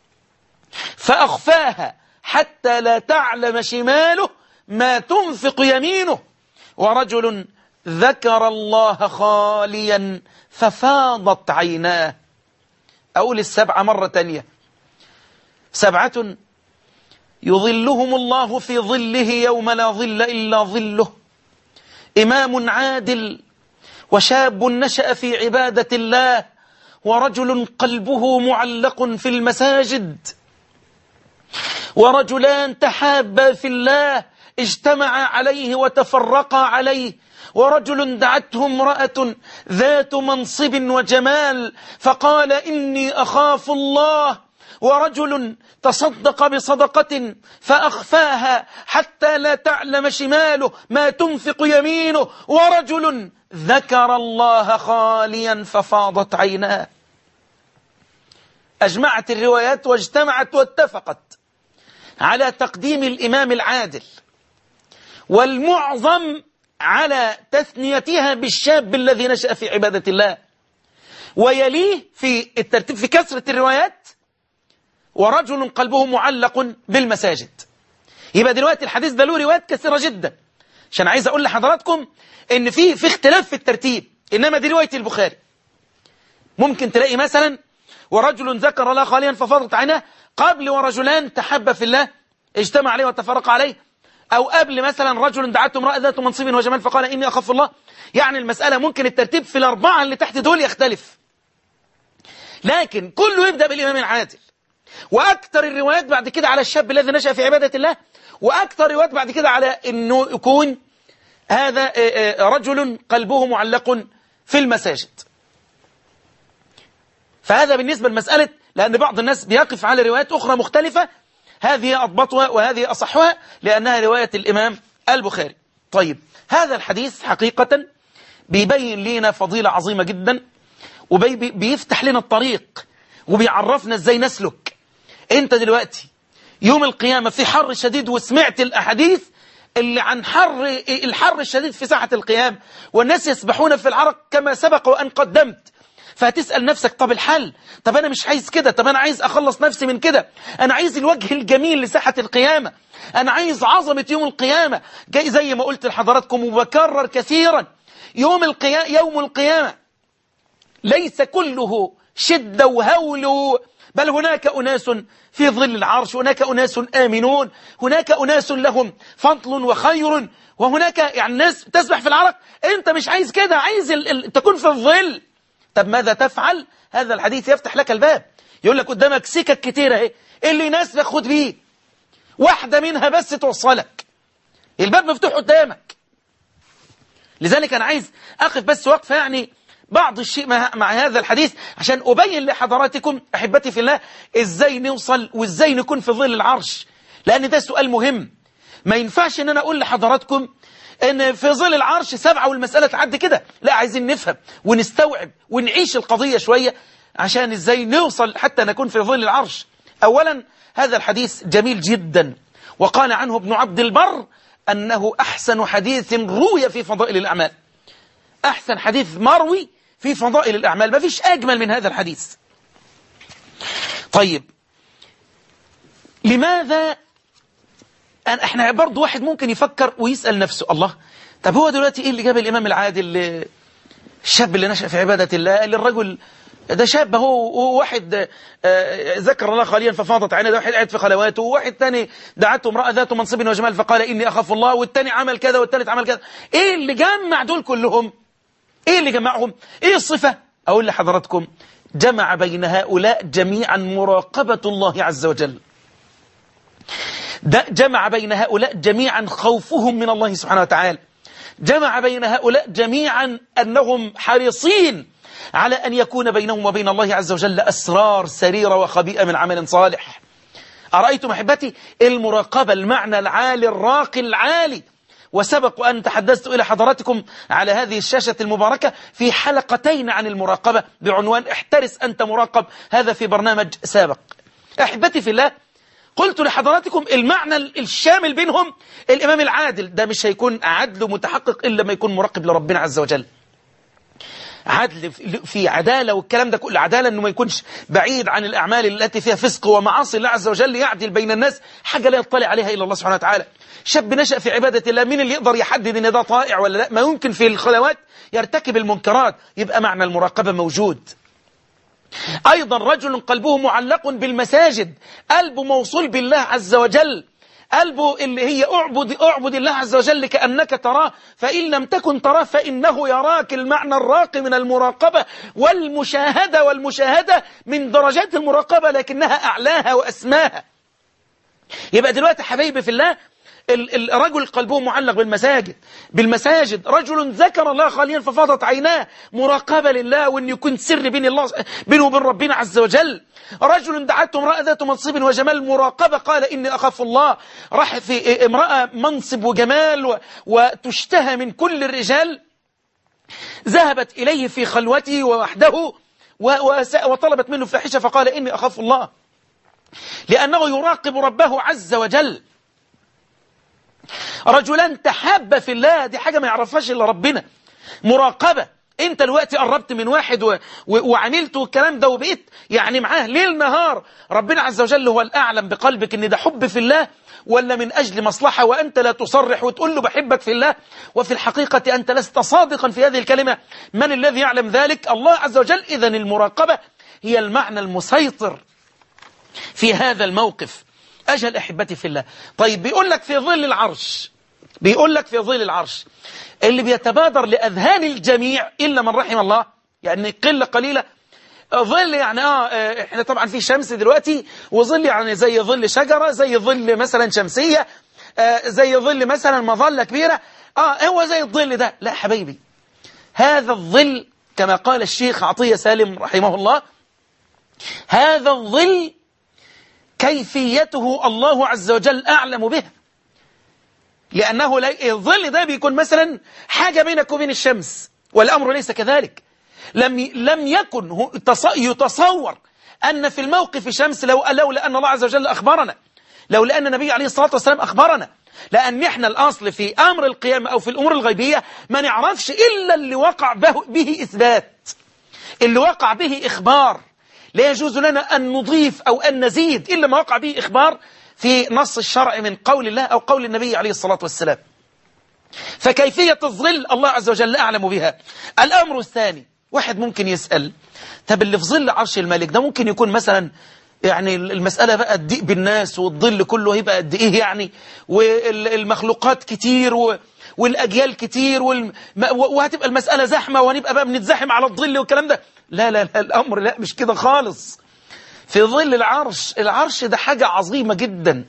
فأخفاها حتى لا تعلم شماله ما تنفق يمينه. ورجل ذكر الله خاليا ففاضت عيناه. أقول 7 مرة تانية: 7 يظلهم الله في ظله يوم لا ظل إلا ظله: إمام عادل، وشاب نشأ في عبادة الله، ورجل قلبه معلق في المساجد، ورجلان تحابا في الله اجتمعا عليه وتفرقا عليه، ورجل دعته امرأة ذات منصب وجمال فقال: إني أخاف الله. ورجل تصدق بصدقة فأخفاها حتى لا تعلم شماله ما تنفق يمينه. ورجل ذكر الله خاليا ففاضت عيناه. أجمعت الروايات واجتمعت واتفقت على تقديم الإمام العادل، والمعظم على تثنيتها بالشاب الذي نشأ في عبادة الله، ويليه في الترتيب في كثرة الروايات ورجل قلبه معلق بالمساجد. يبقى دلوقتي الحديث ده له روايات كثيرة جدا، عشان عايز أقول لحضراتكم إن في اختلاف في الترتيب، إنما دي رواية البخاري. ممكن تلاقي مثلا ورجل ذكر الله خاليا ففاضت عيناه، قبل ورجلان تحب في الله اجتمع عليه وتفرق عليه، أو قبل مثلا رجل دعته امرأة ذات منصب وجمال فقال إني أخاف الله. يعني المسألة ممكن الترتيب في الأربعة اللي تحت دول يختلف، لكن كله يبدأ بالإمام العادل. وأكثر الروايات بعد كده على الشاب الذي نشأ في عبادة الله، وأكثر الروايات بعد كده على أنه يكون هذا رجل قلبه معلق في المساجد. فهذا بالنسبة لمسألة، لأن بعض الناس بيقف على روايات أخرى مختلفة، هذه أضبطها وهذه أصحها لأنها رواية الإمام البخاري. طيب، هذا الحديث حقيقة بيبين لنا فضيلة عظيمة جدا، وبيفتح لنا الطريق وبيعرفنا ازاي نسلك. انت دلوقتي يوم القيامة في حر شديد، وسمعت الأحاديث اللي عن الحر الشديد في ساحة القيامة، والناس يسبحون في العرق كما سبق وأن قدمت. فهتسأل نفسك طب الحل، طب أنا مش عايز كده، طب أنا عايز أخلص نفسي من كده، أنا عايز الوجه الجميل لساحة القيامة، أنا عايز عظمة يوم القيامة. جاي زي ما قلت لحضراتكم وبكرر كثيرا، يوم القيامة ليس كله شدة وهول، بل هناك أناس في ظل العرش، هناك أناس آمنون، هناك أناس لهم فضل وخير، وهناك يعني ناس تسبح في العرق. أنت مش عايز كده، عايز تكون في الظل. طب ماذا تفعل؟ هذا الحديث يفتح لك الباب، يقول لك قدامك سكك كتيرة اهي، اللي يناسبك خد بيه، واحدة منها بس توصلك، الباب مفتوح قدامك. لذلك أنا عايز أقف بس وقفة يعني بعض الشيء مع هذا الحديث، عشان أبين لحضراتكم أحبتي في الله إزاي نوصل وإزاي نكون في ظل العرش، لأن ده سؤال مهم. ما ينفعش أن أنا أقول لحضراتكم أن في ظل العرش 7 والمسألة تعدي كده، لا، عايزين نفهم ونستوعب ونعيش القضية شوية عشان إزاي نوصل حتى نكون في ظل العرش. أولا، هذا الحديث جميل جدا، وقال عنه ابن عبد البر أنه أحسن حديث روي في فضائل الأعمال. أحسن حديث مروي في فضائل الأعمال، ما فيش أجمل من هذا الحديث. طيب، لماذا احنا برضو واحد ممكن يفكر ويسأل نفسه، الله، طب هو دلوقتي ايه اللي جاب الإمام العادل الشاب اللي نشأ في عبادة الله، اللي الرجل ده شاب هو واحد ذكر الله خاليا ففاضت عينه، ده واحد قاعد في خلواته، وواحد تاني دعته امرأة ذات منصب وجمال فقال إني أخاف الله، والتاني عمل كذا والتالت عمل كذا. ايه اللي جمع دول كلهم؟ ايه اللي جمعهم؟ ايه الصفة؟ اقول لحضراتكم، جمع بين هؤلاء جميعا مراقبة الله عز وجل. ده جمع بين هؤلاء جميعا خوفهم من الله سبحانه وتعالى. جمع بين هؤلاء جميعا أنهم حريصين على أن يكون بينهم وبين الله عز وجل أسرار سريرة وخبيئة من عمل صالح. أرأيتم أحبتي المراقبة، المعنى العالي الراقي العالي. وسبق أن تحدثت إلى حضراتكم على هذه الشاشة المباركة في حلقتين عن المراقبة بعنوان احترس أنت مراقب، هذا في برنامج سابق. أحبتي في الله، قلت لحضراتكم المعنى الشامل بينهم، الإمام العادل ده مش هيكون عدل متحقق إلا ما يكون مراقب لربنا عز وجل. عدل في عدالة، والكلام ده كل عدالة أنه ما يكونش بعيد عن الأعمال التي فيها فسق ومعاصي الله عز وجل، يعدل بين الناس حاجة لا يطلع عليها إلا الله سبحانه وتعالى. شاب نشأ في عبادة الله، مين اللي يقدر يحدد ان ده طائع ولا لا؟ ما يمكن في الخلوات يرتكب المنكرات، يبقى معنى المراقبة موجود. أيضا رجل قلبه معلق بالمساجد، قلبه موصول بالله عز وجل، قلبه اللي هي أعبد الله عز وجل كأنك تراه، فإن لم تكن تراه فإنه يراك. المعنى الراقي من المراقبة والمشاهدة من درجات المراقبة، لكنها أعلاها وأسماها. يبقى دلوقتي حبايبي في الله، الرجل قلبه معلق بالمساجد، رجل ذكر الله خاليا ففاضت عيناه، مراقبة لله، وأن يكون سر بينه وبين ربنا عز وجل. رجل دعته امرأة ذات منصب وجمال، مراقبة، قال إني أخاف الله. راح في امرأة منصب وجمال وتشتهى من كل الرجال، ذهبت إليه في خلوته ووحده وطلبت منه فاحشة، فقال إني أخاف الله، لأنه يراقب ربه عز وجل. رجلان تحابا في الله، دي حاجة ما يعرفهاش إلا ربنا. مراقبة، انت دلوقتي قربت من واحد وعملت الكلام ده وبقيت يعني معاه ليل نهار، ربنا عز وجل هو الأعلم بقلبك ان ده حب في الله ولا من أجل مصلحة، وأنت لا تصرح وتقول له بحبك في الله وفي الحقيقة أنت لست صادقا في هذه الكلمة. من الذي يعلم ذلك؟ الله عز وجل. إذن المراقبة هي المعنى المسيطر في هذا الموقف. أجل أحبتي في الله. طيب بيقول لك في ظل العرش، بيقول لك في ظل العرش اللي بيتبادر لأذهان الجميع إلا من رحم الله، يعني قلة قليلة. ظل يعني احنا طبعا في شمس دلوقتي، وظل يعني زي ظل شجرة، زي ظل مثلا شمسية، زي ظل مثلا مظلة كبيرة، هو زي الظل ده. لا حبيبي، هذا الظل كما قال الشيخ عطية سالم رحمه الله، هذا الظل كيفيته الله عز وجل أعلم بها، لأنه الظل ده بيكون مثلا حاجة بينك وبين الشمس، والأمر ليس كذلك. لم يكن يتصور أن في الموقف شمس لولا أن الله عز وجل أخبرنا، لولا أن النبي عليه الصلاة والسلام أخبرنا. لأن إحنا الأصل في أمر القيامة أو في الأمور الغيبية ما نعرفش إلا اللي وقع به إثبات، اللي وقع به إخبار. لا يجوز لنا أن نضيف أو أن نزيد إلا ما وقع به إخبار في نص الشرع من قول الله أو قول النبي عليه الصلاة والسلام. فكيفية الظل الله عز وجل أعلم بها. الأمر الثاني، واحد ممكن يسأل طب اللي في ظل عرش الملك ده ممكن يكون مثلا يعني المسألة بقى تضيق بالناس والظل كله هيبقى قد إيه يعني، والمخلوقات كتير والأجيال كتير وهتبقى المسألة زحمة وهنبقى بقى بنتزحم على الظل والكلام ده. لا لا لا، الأمر لا مش كده خالص. في ظل العرش، العرش ده حاجة عظيمة جدا.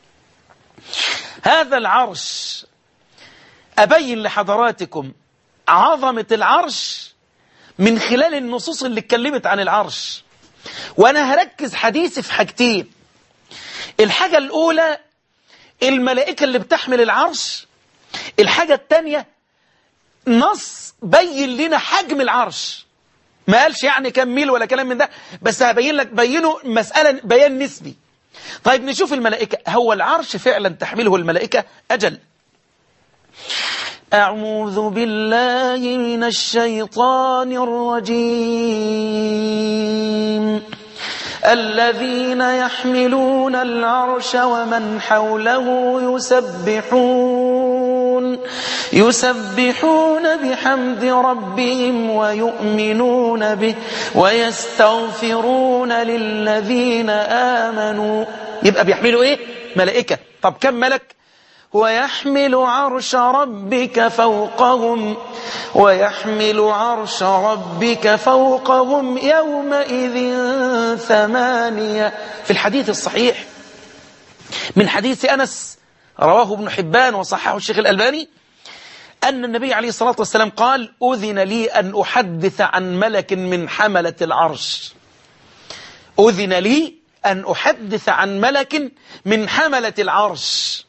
هذا العرش أبين لحضراتكم عظمة العرش من خلال النصوص اللي اتكلمت عن العرش، وأنا هركز حديثي في حاجتين. الحاجة الأولى الملائكة اللي بتحمل العرش، الحاجة الثانية نص بين لنا حجم العرش، ما قالش يعني كم ميل ولا كلام من ده، بس هبين لك بينه مسألة بيان نسبي. طيب نشوف الملائكة، هو العرش فعلا تحمله الملائكة؟ أجل. أعوذ بالله من الشيطان الرجيم. الذين يحملون العرش ومن حوله يسبحون بحمد ربهم ويؤمنون به ويستغفرون للذين آمنوا. يبقى بيحملوا ايه؟ ملائكة. طب كم ملك؟ ويحمل عرش ربك فوقهم يومئذ 8. في الحديث الصحيح من حديث أنس رواه ابن حبان وصححه الشيخ الألباني أن النبي عليه الصلاة والسلام قال: أذن لي أن أحدث عن ملك من حملة العرش. أذن لي أن أحدث عن ملك من حملة العرش.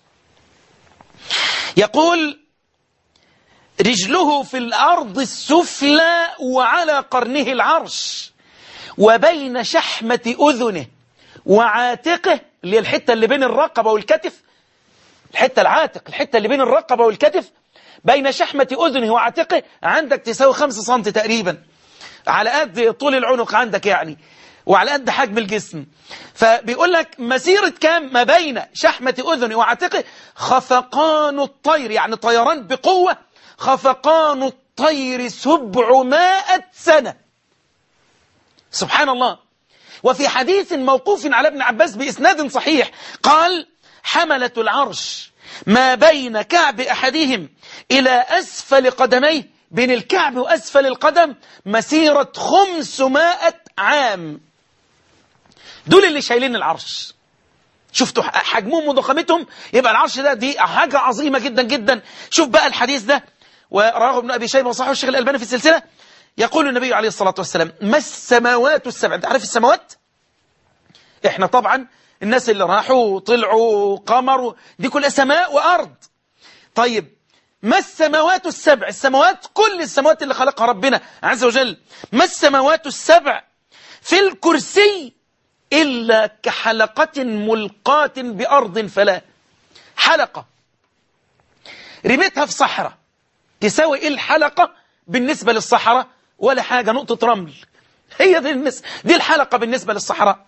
يقول: رجله في الأرض السفلى وعلى قرنه العرش، وبين شحمة أذنه وعاتقه، اللي هي الحتة اللي بين الرقبة والكتف، الحتة العاتق، الحتة اللي بين الرقبة والكتف، بين شحمة أذنه وعاتقه عندك تساوي 5 سم تقريبا، على قد طول العنق عندك يعني، وعلى قد حجم الجسم. فبيقول لك مسيرة كام ما بين شحمة أذنه وعاتقه؟ خفقان الطير، يعني طيران بقوة، خفقان الطير 700 سنة. سبحان الله. وفي حديث موقوف على ابن عباس بإسناد صحيح قال: حملة العرش ما بين كعب أحدهم إلى أسفل قدميه، بين الكعب وأسفل القدم مسيرة 500 عام. دول اللي شايلين العرش. شفتوا حجمهم وضخامتهم؟ يبقى العرش ده دي حاجة عظيمة جدا جدا. شوف بقى الحديث ده، ورواه ابن أبي شيبة وصححه الشيخ الألباني في السلسلة. يقول النبي عليه الصلاة والسلام: ما السماوات السبع. انت عارف السماوات؟ احنا طبعا الناس اللي راحوا وطلعوا قمر دي كلها سماء وأرض. طيب ما السماوات السبع؟ السماوات كل السماوات اللي خلقها ربنا عز وجل. ما السماوات السبع في الكرسي إلا كحلقة ملقاة بأرض فلا. حلقة رميتها في صحراء، تساوي إيه الحلقة بالنسبة للصحراء؟ ولا حاجة، نقطة رمل. هي دي الحلقة بالنسبة للصحراء.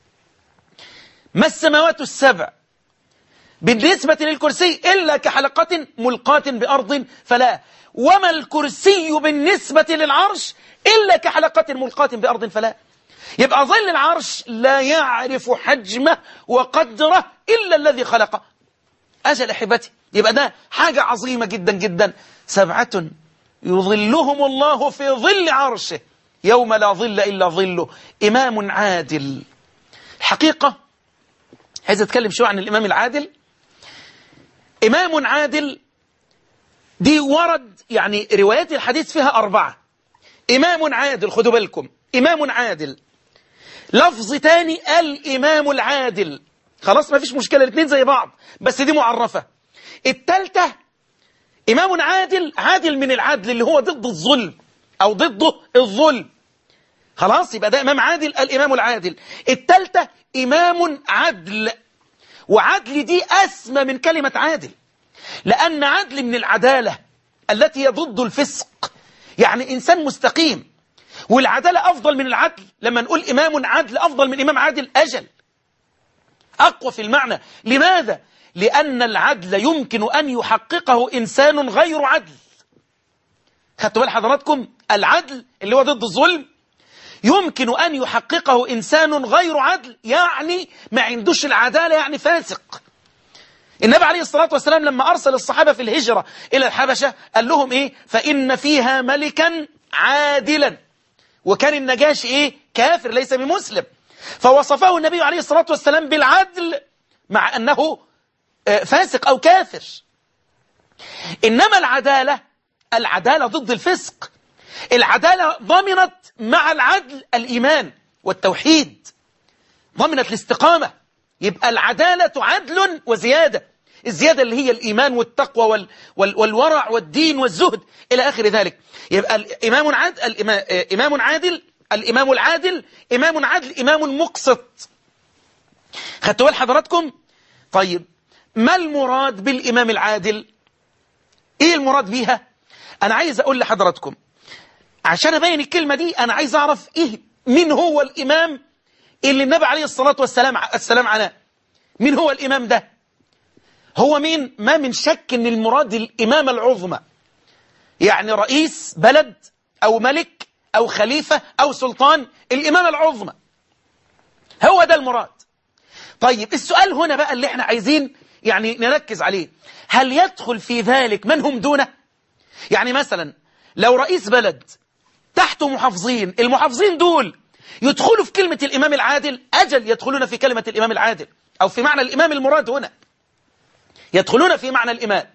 ما السماوات السبع بالنسبة للكرسي إلا كحلقة ملقاة بأرض فلا، وما الكرسي بالنسبة للعرش إلا كحلقة ملقاة بأرض فلا. يبقى ظل العرش لا يعرف حجمه وقدره إلا الذي خلقه. أجل أحبتي، يبقى ده حاجة عظيمة جدا جدا. 7 يظلهم الله في ظل عرشه يوم لا ظل إلا ظله. إمام عادل. الحقيقة عايز أتكلم شوية عن الإمام العادل. إمام عادل دي ورد يعني روايات الحديث فيها 4. إمام عادل، خدوا بالكم، إمام عادل. لفظ تاني الإمام العادل. خلاص ما فيش مشكلة، الاثنين زي بعض بس دي معرفة. التالتة إمام عادل، عادل من العدل اللي هو ضد الظلم أو ضده الظلم. خلاص يبقى ده إمام عادل، الإمام العادل. التالتة إمام عدل، وعدل دي أسمى من كلمة عادل، لأن عدل من العدالة التي هي ضد الفسق، يعني إنسان مستقيم. والعدالة أفضل من العدل. لما نقول إمام عدل أفضل من إمام عادل، أجل أقوى في المعنى. لماذا؟ لأن العدل يمكن أن يحققه إنسان غير عدل. خدتوا بال حضراتكم؟ العدل اللي هو ضد الظلم يمكن أن يحققه إنسان غير عدل، يعني ما عندوش العدالة، يعني فاسق. النبي عليه الصلاة والسلام لما أرسل الصحابة في الهجرة إلى الحبشة قال لهم إيه؟ فإن فيها ملكا عادلا. وكان النجاشي إيه؟ كافر ليس بمسلم، فوصفه النبي عليه الصلاة والسلام بالعدل مع أنه فاسق أو كافر. إنما العدالة ضد الفسق. العدالة ضمنت مع العدل الإيمان والتوحيد، ضمنت الاستقامة. يبقى العدالة عدل وزيادة، الزيادة اللي هي الإيمان والتقوى والورع والدين والزهد إلى آخر ذلك. يبقى الإمام عادل، الإمام العادل، إمام عدل، إمام مقسط. خدتوا بال حضراتكم؟ طيب ما المراد بالإمام العادل؟ إيه المراد بيها؟ أنا عايز أقول لحضراتكم عشان أبين الكلمة دي، أنا عايز أعرف إيه مين هو الإمام اللي النبي عليه الصلاة والسلام عليه. مين هو الإمام ده؟ هو مين؟ ما من شك أن المراد الإمامة العظمى، يعني رئيس بلد أو ملك أو خليفة أو سلطان، الإمامة العظمى هو ده المراد. طيب السؤال هنا بقى اللي احنا عايزين يعني نركز عليه، هل يدخل في ذلك من هم دونه؟ يعني مثلا لو رئيس بلد تحته محافظين، المحافظين دول يدخلوا في كلمة الإمام العادل؟ أجل يدخلون في كلمة الإمام العادل، أو في معنى الإمام المراد هنا، يدخلون في معنى الإمام.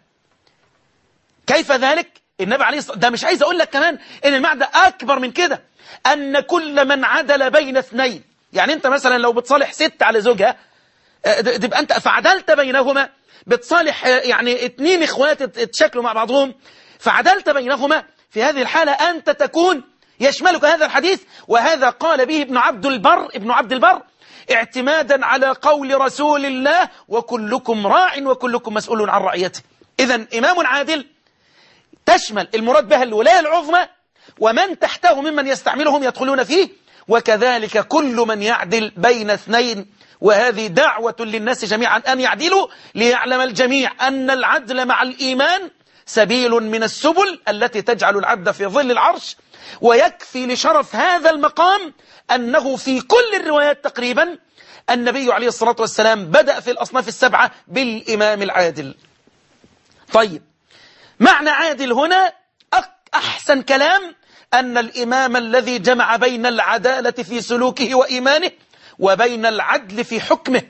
كيف ذلك؟ النبي عليه الصلاة والسلام، ده مش عايز أقول لك كمان إن المعنى أكبر من كده، أن كل من عدل بين اثنين. يعني أنت مثلا لو بتصالح ست على زوجها، تبقى أنت فعدلت بينهما، بتصالح يعني 2 إخوات اتشكلوا مع بعضهم فعدلت بينهما، في هذه الحالة أنت تكون يشملك هذا الحديث. وهذا قال به ابن عبد البر اعتمادا على قول رسول الله: وكلكم راع وكلكم مسؤول عن رعيته. إذن إمام عادل تشمل المراد بها الولاية العظمى، ومن تحته ممن يستعملهم يدخلون فيه، وكذلك كل من يعدل بين اثنين. وهذه دعوة للناس جميعا أن يعدلوا، ليعلم الجميع أن العدل مع الإيمان سبيل من السبل التي تجعل العبد في ظل العرش. ويكفي لشرف هذا المقام أنه في كل الروايات تقريبا النبي عليه الصلاة والسلام بدأ في الأصناف 7 بالإمام العادل. طيب معنى عادل هنا أحسن كلام أن الإمام الذي جمع بين العدالة في سلوكه وإيمانه وبين العدل في حكمه.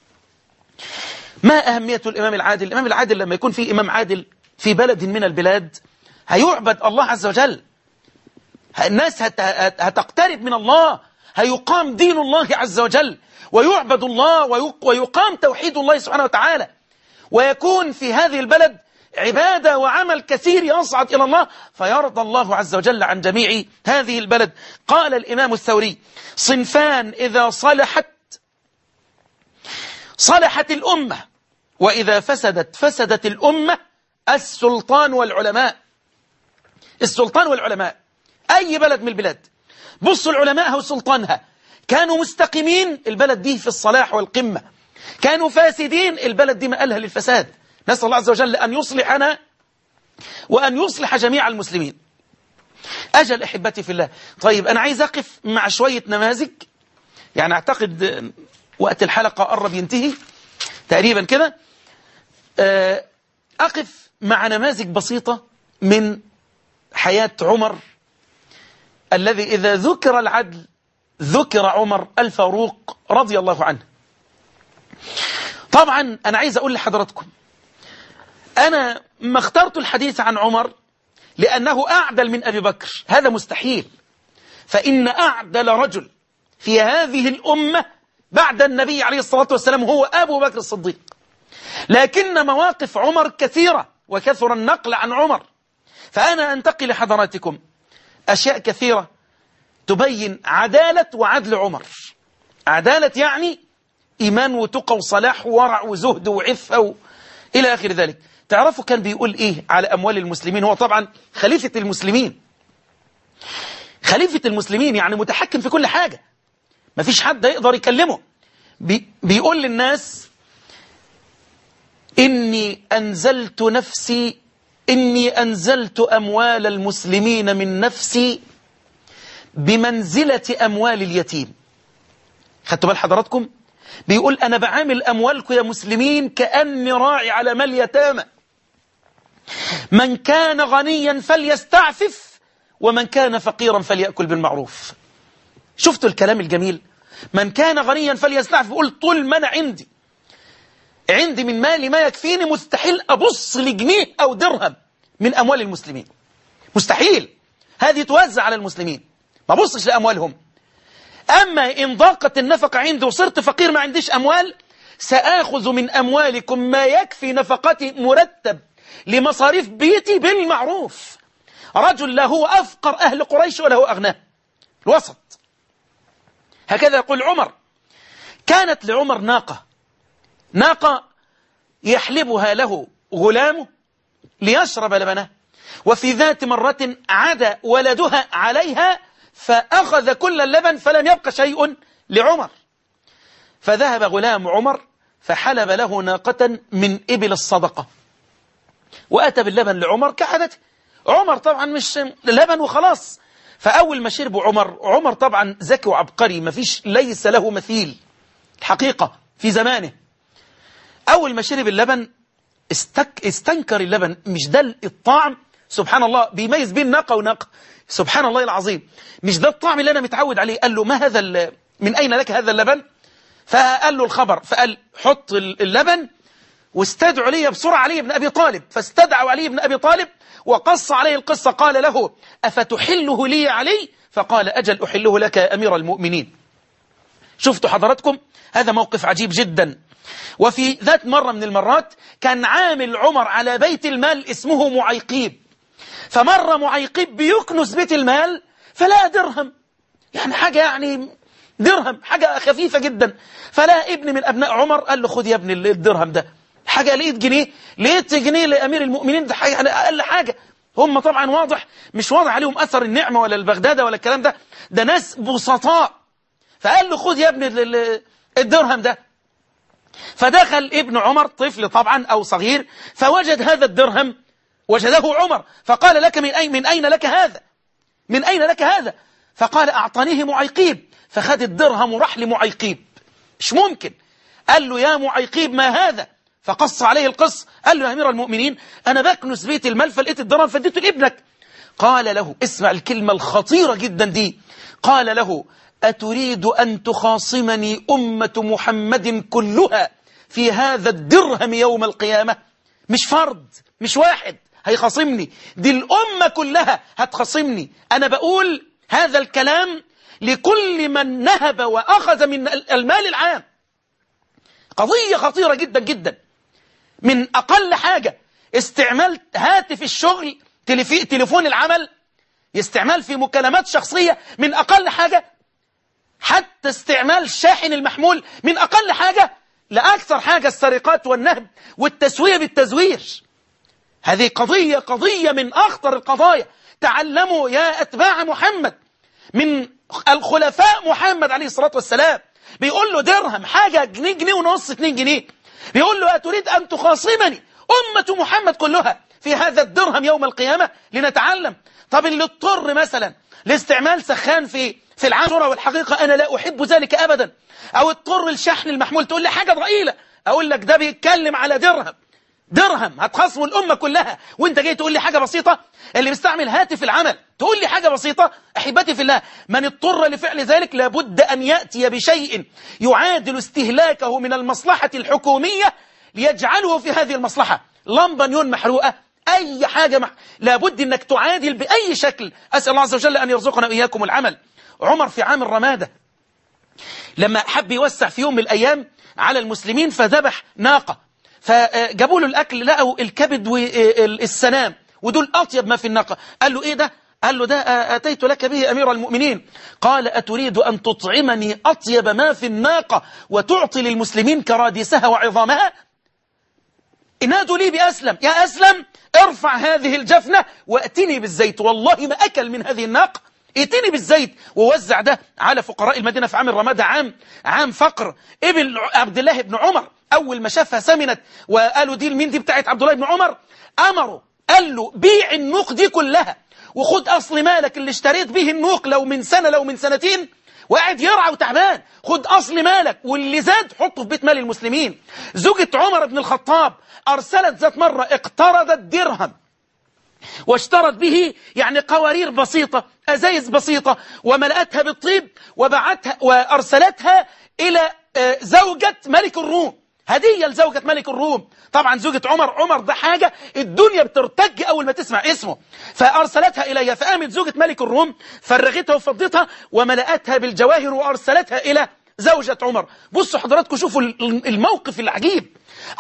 ما أهمية الإمام العادل؟ الإمام العادل لما يكون في إمام عادل في بلد من البلاد هيعبد الله عز وجل، الناس هتقترب من الله، هيقام دين الله عز وجل، ويعبد الله ويقام توحيد الله سبحانه وتعالى، ويكون في هذه البلد عبادة وعمل كثير يصعد إلى الله، فيرضى الله عز وجل عن جميع هذه البلد. قال الإمام الثوري: صنفان إذا صلحت الأمة، وإذا فسدت الأمة السلطان والعلماء. السلطان والعلماء، أي بلد من البلاد بصوا العلماءها وسلطانها كانوا مستقيمين، البلد دي في الصلاح والقمة. كانوا فاسدين، البلد دي مآلها للفساد. نسأل الله عز وجل أن يصلحنا وأن يصلح جميع المسلمين. أجل أحبتي في الله. طيب أنا عايز أقف مع شوية نماذج، يعني أعتقد وقت الحلقة قرب ينتهي تقريبا كده. أقف مع نماذج بسيطة من حياة عمر الذي إذا ذكر العدل ذكر عمر الفاروق رضي الله عنه. طبعا أنا عايز أقول لحضراتكم، أنا ما اخترت الحديث عن عمر لأنه أعدل من أبي بكر، هذا مستحيل. فإن أعدل رجل في هذه الأمة بعد النبي عليه الصلاة والسلام هو أبو بكر الصديق. لكن مواقف عمر كثيرة وكثر النقل عن عمر، فأنا أنتقي لحضراتكم أشياء كثيرة تبين عدالة وعدل عمر. عدالة يعني إيمان وتقى وصلاح وورع وزهد وعفة إلى آخر ذلك. تعرفوا كان بيقول إيه على أموال المسلمين؟ هو طبعا خليفة المسلمين، خليفة المسلمين يعني متحكم في كل حاجة، ما فيش حد يقدر يكلمه. بيقول للناس إني أنزلت أموال المسلمين من نفسي بمنزلة أموال اليتيم. خدتوا بال حضراتكم؟ بيقول أنا بعامل أموالكم يا مسلمين كأني راعي على مال يتامى. من كان غنيا فليستعفف ومن كان فقيرا فليأكل بالمعروف. شفتوا الكلام الجميل؟ من كان غنيا فليستعفف. بيقول طول ما أنا عندي من مالي ما يكفيني، مستحيل أبص لجنيه أو درهم من أموال المسلمين، مستحيل. هذه توزع على المسلمين، ما بصش لأموالهم. أما إن ضاقت النفقة عندي وصرت فقير ما عنديش أموال، سآخذ من أموالكم ما يكفي نفقتي، مرتب لمصاريف بيتي بالمعروف. رجل لا هو أفقر أهل قريش ولا هو أغناه، الوسط. هكذا يقول عمر. كانت لعمر ناقة يحلبها له غلامه ليشرب لبنه، وفي ذات مرة عدا ولدها عليها فأخذ كل اللبن فلم يبق شيء لعمر. فذهب غلام عمر فحلب له ناقة من إبل الصدقة وأتى باللبن لعمر كعادته. عمر طبعا مش لبن وخلاص. فأول ما شربوا عمر طبعا ذكي وعبقري، ليس له مثيل الحقيقة في زمانه. أول ما شرب اللبن استنكر اللبن، مش ده الطعم، سبحان الله بيميز بين ناقة وناقة، سبحان الله العظيم، مش ده الطعم اللي أنا متعود عليه. قال له ما هذا من أين لك هذا اللبن؟ فقال له الخبر، فقال حط اللبن واستدعوا لي بسرعة علي بن أبي طالب. فاستدعوا علي بن أبي طالب وقص عليه القصة. قال له أفتحله لي علي؟ فقال أجل أحله لك يا أمير المؤمنين. شفتوا حضراتكم؟ هذا موقف عجيب جدا. وفي ذات مرة من المرات كان عامل عمر على بيت المال اسمه معيقيب، فمر معيقيب بيكنس بيت المال فلا درهم، يعني درهم حاجة خفيفة جدا. فلا ابن من أبناء عمر قال له خد يا ابن الدرهم ده، حاجة لقيت جنيه لأمير المؤمنين، ده حاجة أقل حاجة. هم طبعا مش واضح عليهم أثر النعمة ولا البغدادة ولا الكلام ده ناس بسطاء. فقال له خد يا ابن الدرهم ده. فدخل ابن عمر طفل طبعا أو صغير فوجد هذا الدرهم، وجده عمر فقال لك من أين لك هذا؟ من أين لك هذا؟ فقال أعطانيه معيقيب. فخد الدرهم وراح لمعيقيب. مش ممكن. قال له يا معيقيب ما هذا؟ فقص عليه القص. قال له يا أمير المؤمنين أنا بكنس بيت المال فلقيت الدرهم فديته لابنك. قال له اسمع الكلمة الخطيرة جدا دي، قال له أتريد أن تخاصمني أمة محمد كلها في هذا الدرهم يوم القيامة؟ مش فرد مش واحد هيخاصمني، دي الأمة كلها هتخاصمني. أنا بقول هذا الكلام لكل من نهب وأخذ من المال العام. قضية خطيرة جدا جدا. من أقل حاجة استعمال هاتف الشغل، تليفون العمل، استعمال في مكالمات شخصية من أقل حاجة، حتى استعمال الشاحن المحمول من أقل حاجة، لأكثر حاجة السرقات والنهب والتسوية بالتزوير. هذه قضية من أخطر القضايا. تعلموا يا أتباع محمد من الخلفاء محمد عليه الصلاة والسلام. بيقول له درهم حاجة جنيه، جنيه ونص، 2 جنيه. بيقول له أتريد أن تخاصمني أمة محمد كلها في هذا الدرهم يوم القيامة لنتعلم؟ طب اللي اضطر مثلا لاستعمال سخان في العاشرة، والحقيقة أنا لا أحب ذلك أبدا، أو اضطر الشحن المحمول، تقول لي حاجة ضئيلة، أقول لك ده بيتكلم على درهم هتخاصموا الأمة كلها، وانت جاي تقول لي حاجة بسيطة؟ اللي بيستعمل هاتف العمل تقول لي حاجة بسيطة؟ أحبتي في الله، من اضطر لفعل ذلك لابد أن يأتي بشيء يعادل استهلاكه من المصلحة الحكومية ليجعله في هذه المصلحة. لمبة نيون محروقة، أي حاجة لابد أنك تعادل بأي شكل. أسأل الله عز وجل أن يرزقنا وإياكم العمل. عمر في عام الرمادة لما حب يوسع في يوم من الأيام على المسلمين فذبح ناقة، فجابوا له الأكل لقوا الكبد والسنام، ودول أطيب ما في الناقة. قال له إيه ده؟ قال له ده أتيت لك به أمير المؤمنين. قال أتريد أن تطعمني أطيب ما في الناقة وتعطي للمسلمين كراديسها وعظامها؟ نادوا لي بأسلم، يا أسلم ارفع هذه الجفنة وأتني بالزيت، والله ما أكل من هذه الناقة، ائتني بالزيت. ووزع ده على فقراء المدينة في عام الرمادة، عام فقر. ابن عبد الله بن عمر أول ما شافها سمنت وقالوا دي المين دي بتاعت عبد الله بن عمر، أمره قال له بيع النوق دي كلها وخد أصل مالك اللي اشتريت به النوق، لو من سنة لو من سنتين وقاعد يرعى وتعبان، خد أصل مالك واللي زاد حطه في بيت مال المسلمين. زوجة عمر بن الخطاب أرسلت ذات مرة اقترضت درهم واشترت به يعني قوارير بسيطة، أزايز بسيطة، وملأتها بالطيب وبعتها وأرسلتها إلى زوجة ملك الروم، هدية لزوجة ملك الروم. طبعا زوجة عمر ده حاجة الدنيا بترتج أول ما تسمع اسمه، فأرسلتها إليها. فقامت زوجة ملك الروم فرغتها وفضتها وملأتها بالجواهر وأرسلتها إلى زوجة عمر. بصوا حضراتكم شوفوا الموقف العجيب.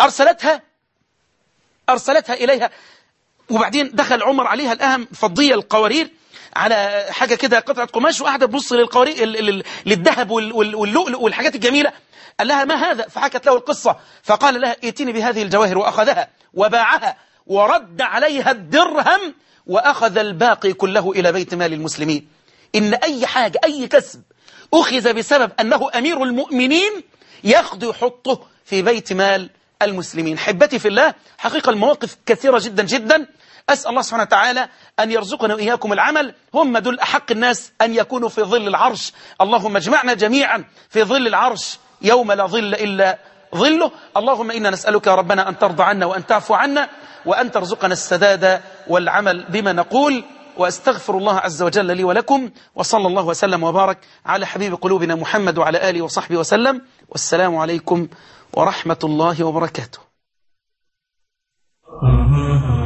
أرسلتها إليها، وبعدين دخل عمر عليها الأهم فضية القوارير على حاجة كده قطعة قماش، وقاعدة تبص للقوارير للذهب واللؤلؤ والحاجات الجميلة. قال لها ما هذا؟ فحكت له القصة، فقال لها ائتني بهذه الجواهر، وأخذها وباعها ورد عليها الدرهم وأخذ الباقي كله إلى بيت مال المسلمين. إن أي حاجة أي كسب أخذ بسبب أنه أمير المؤمنين ياخذ يحطه في بيت مال المسلمين. حبتي في الله، حقيقة المواقف كثيرة جدا جدا. أسأل الله سبحانه وتعالى أن يرزقنا وإياكم العمل. هم دول أحق الناس أن يكونوا في ظل العرش. اللهم اجمعنا جميعا في ظل العرش يوم لا ظل إلا ظله. اللهم إنا نسألك يا ربنا أن ترضى عنا وأن تعفو عنا وأن ترزقنا السداد والعمل بما نقول. وأستغفر الله عز وجل لي ولكم، وصلى الله وسلم وبارك على حبيب قلوبنا محمد وعلى آله وصحبه وسلم. والسلام عليكم ورحمة الله وبركاته.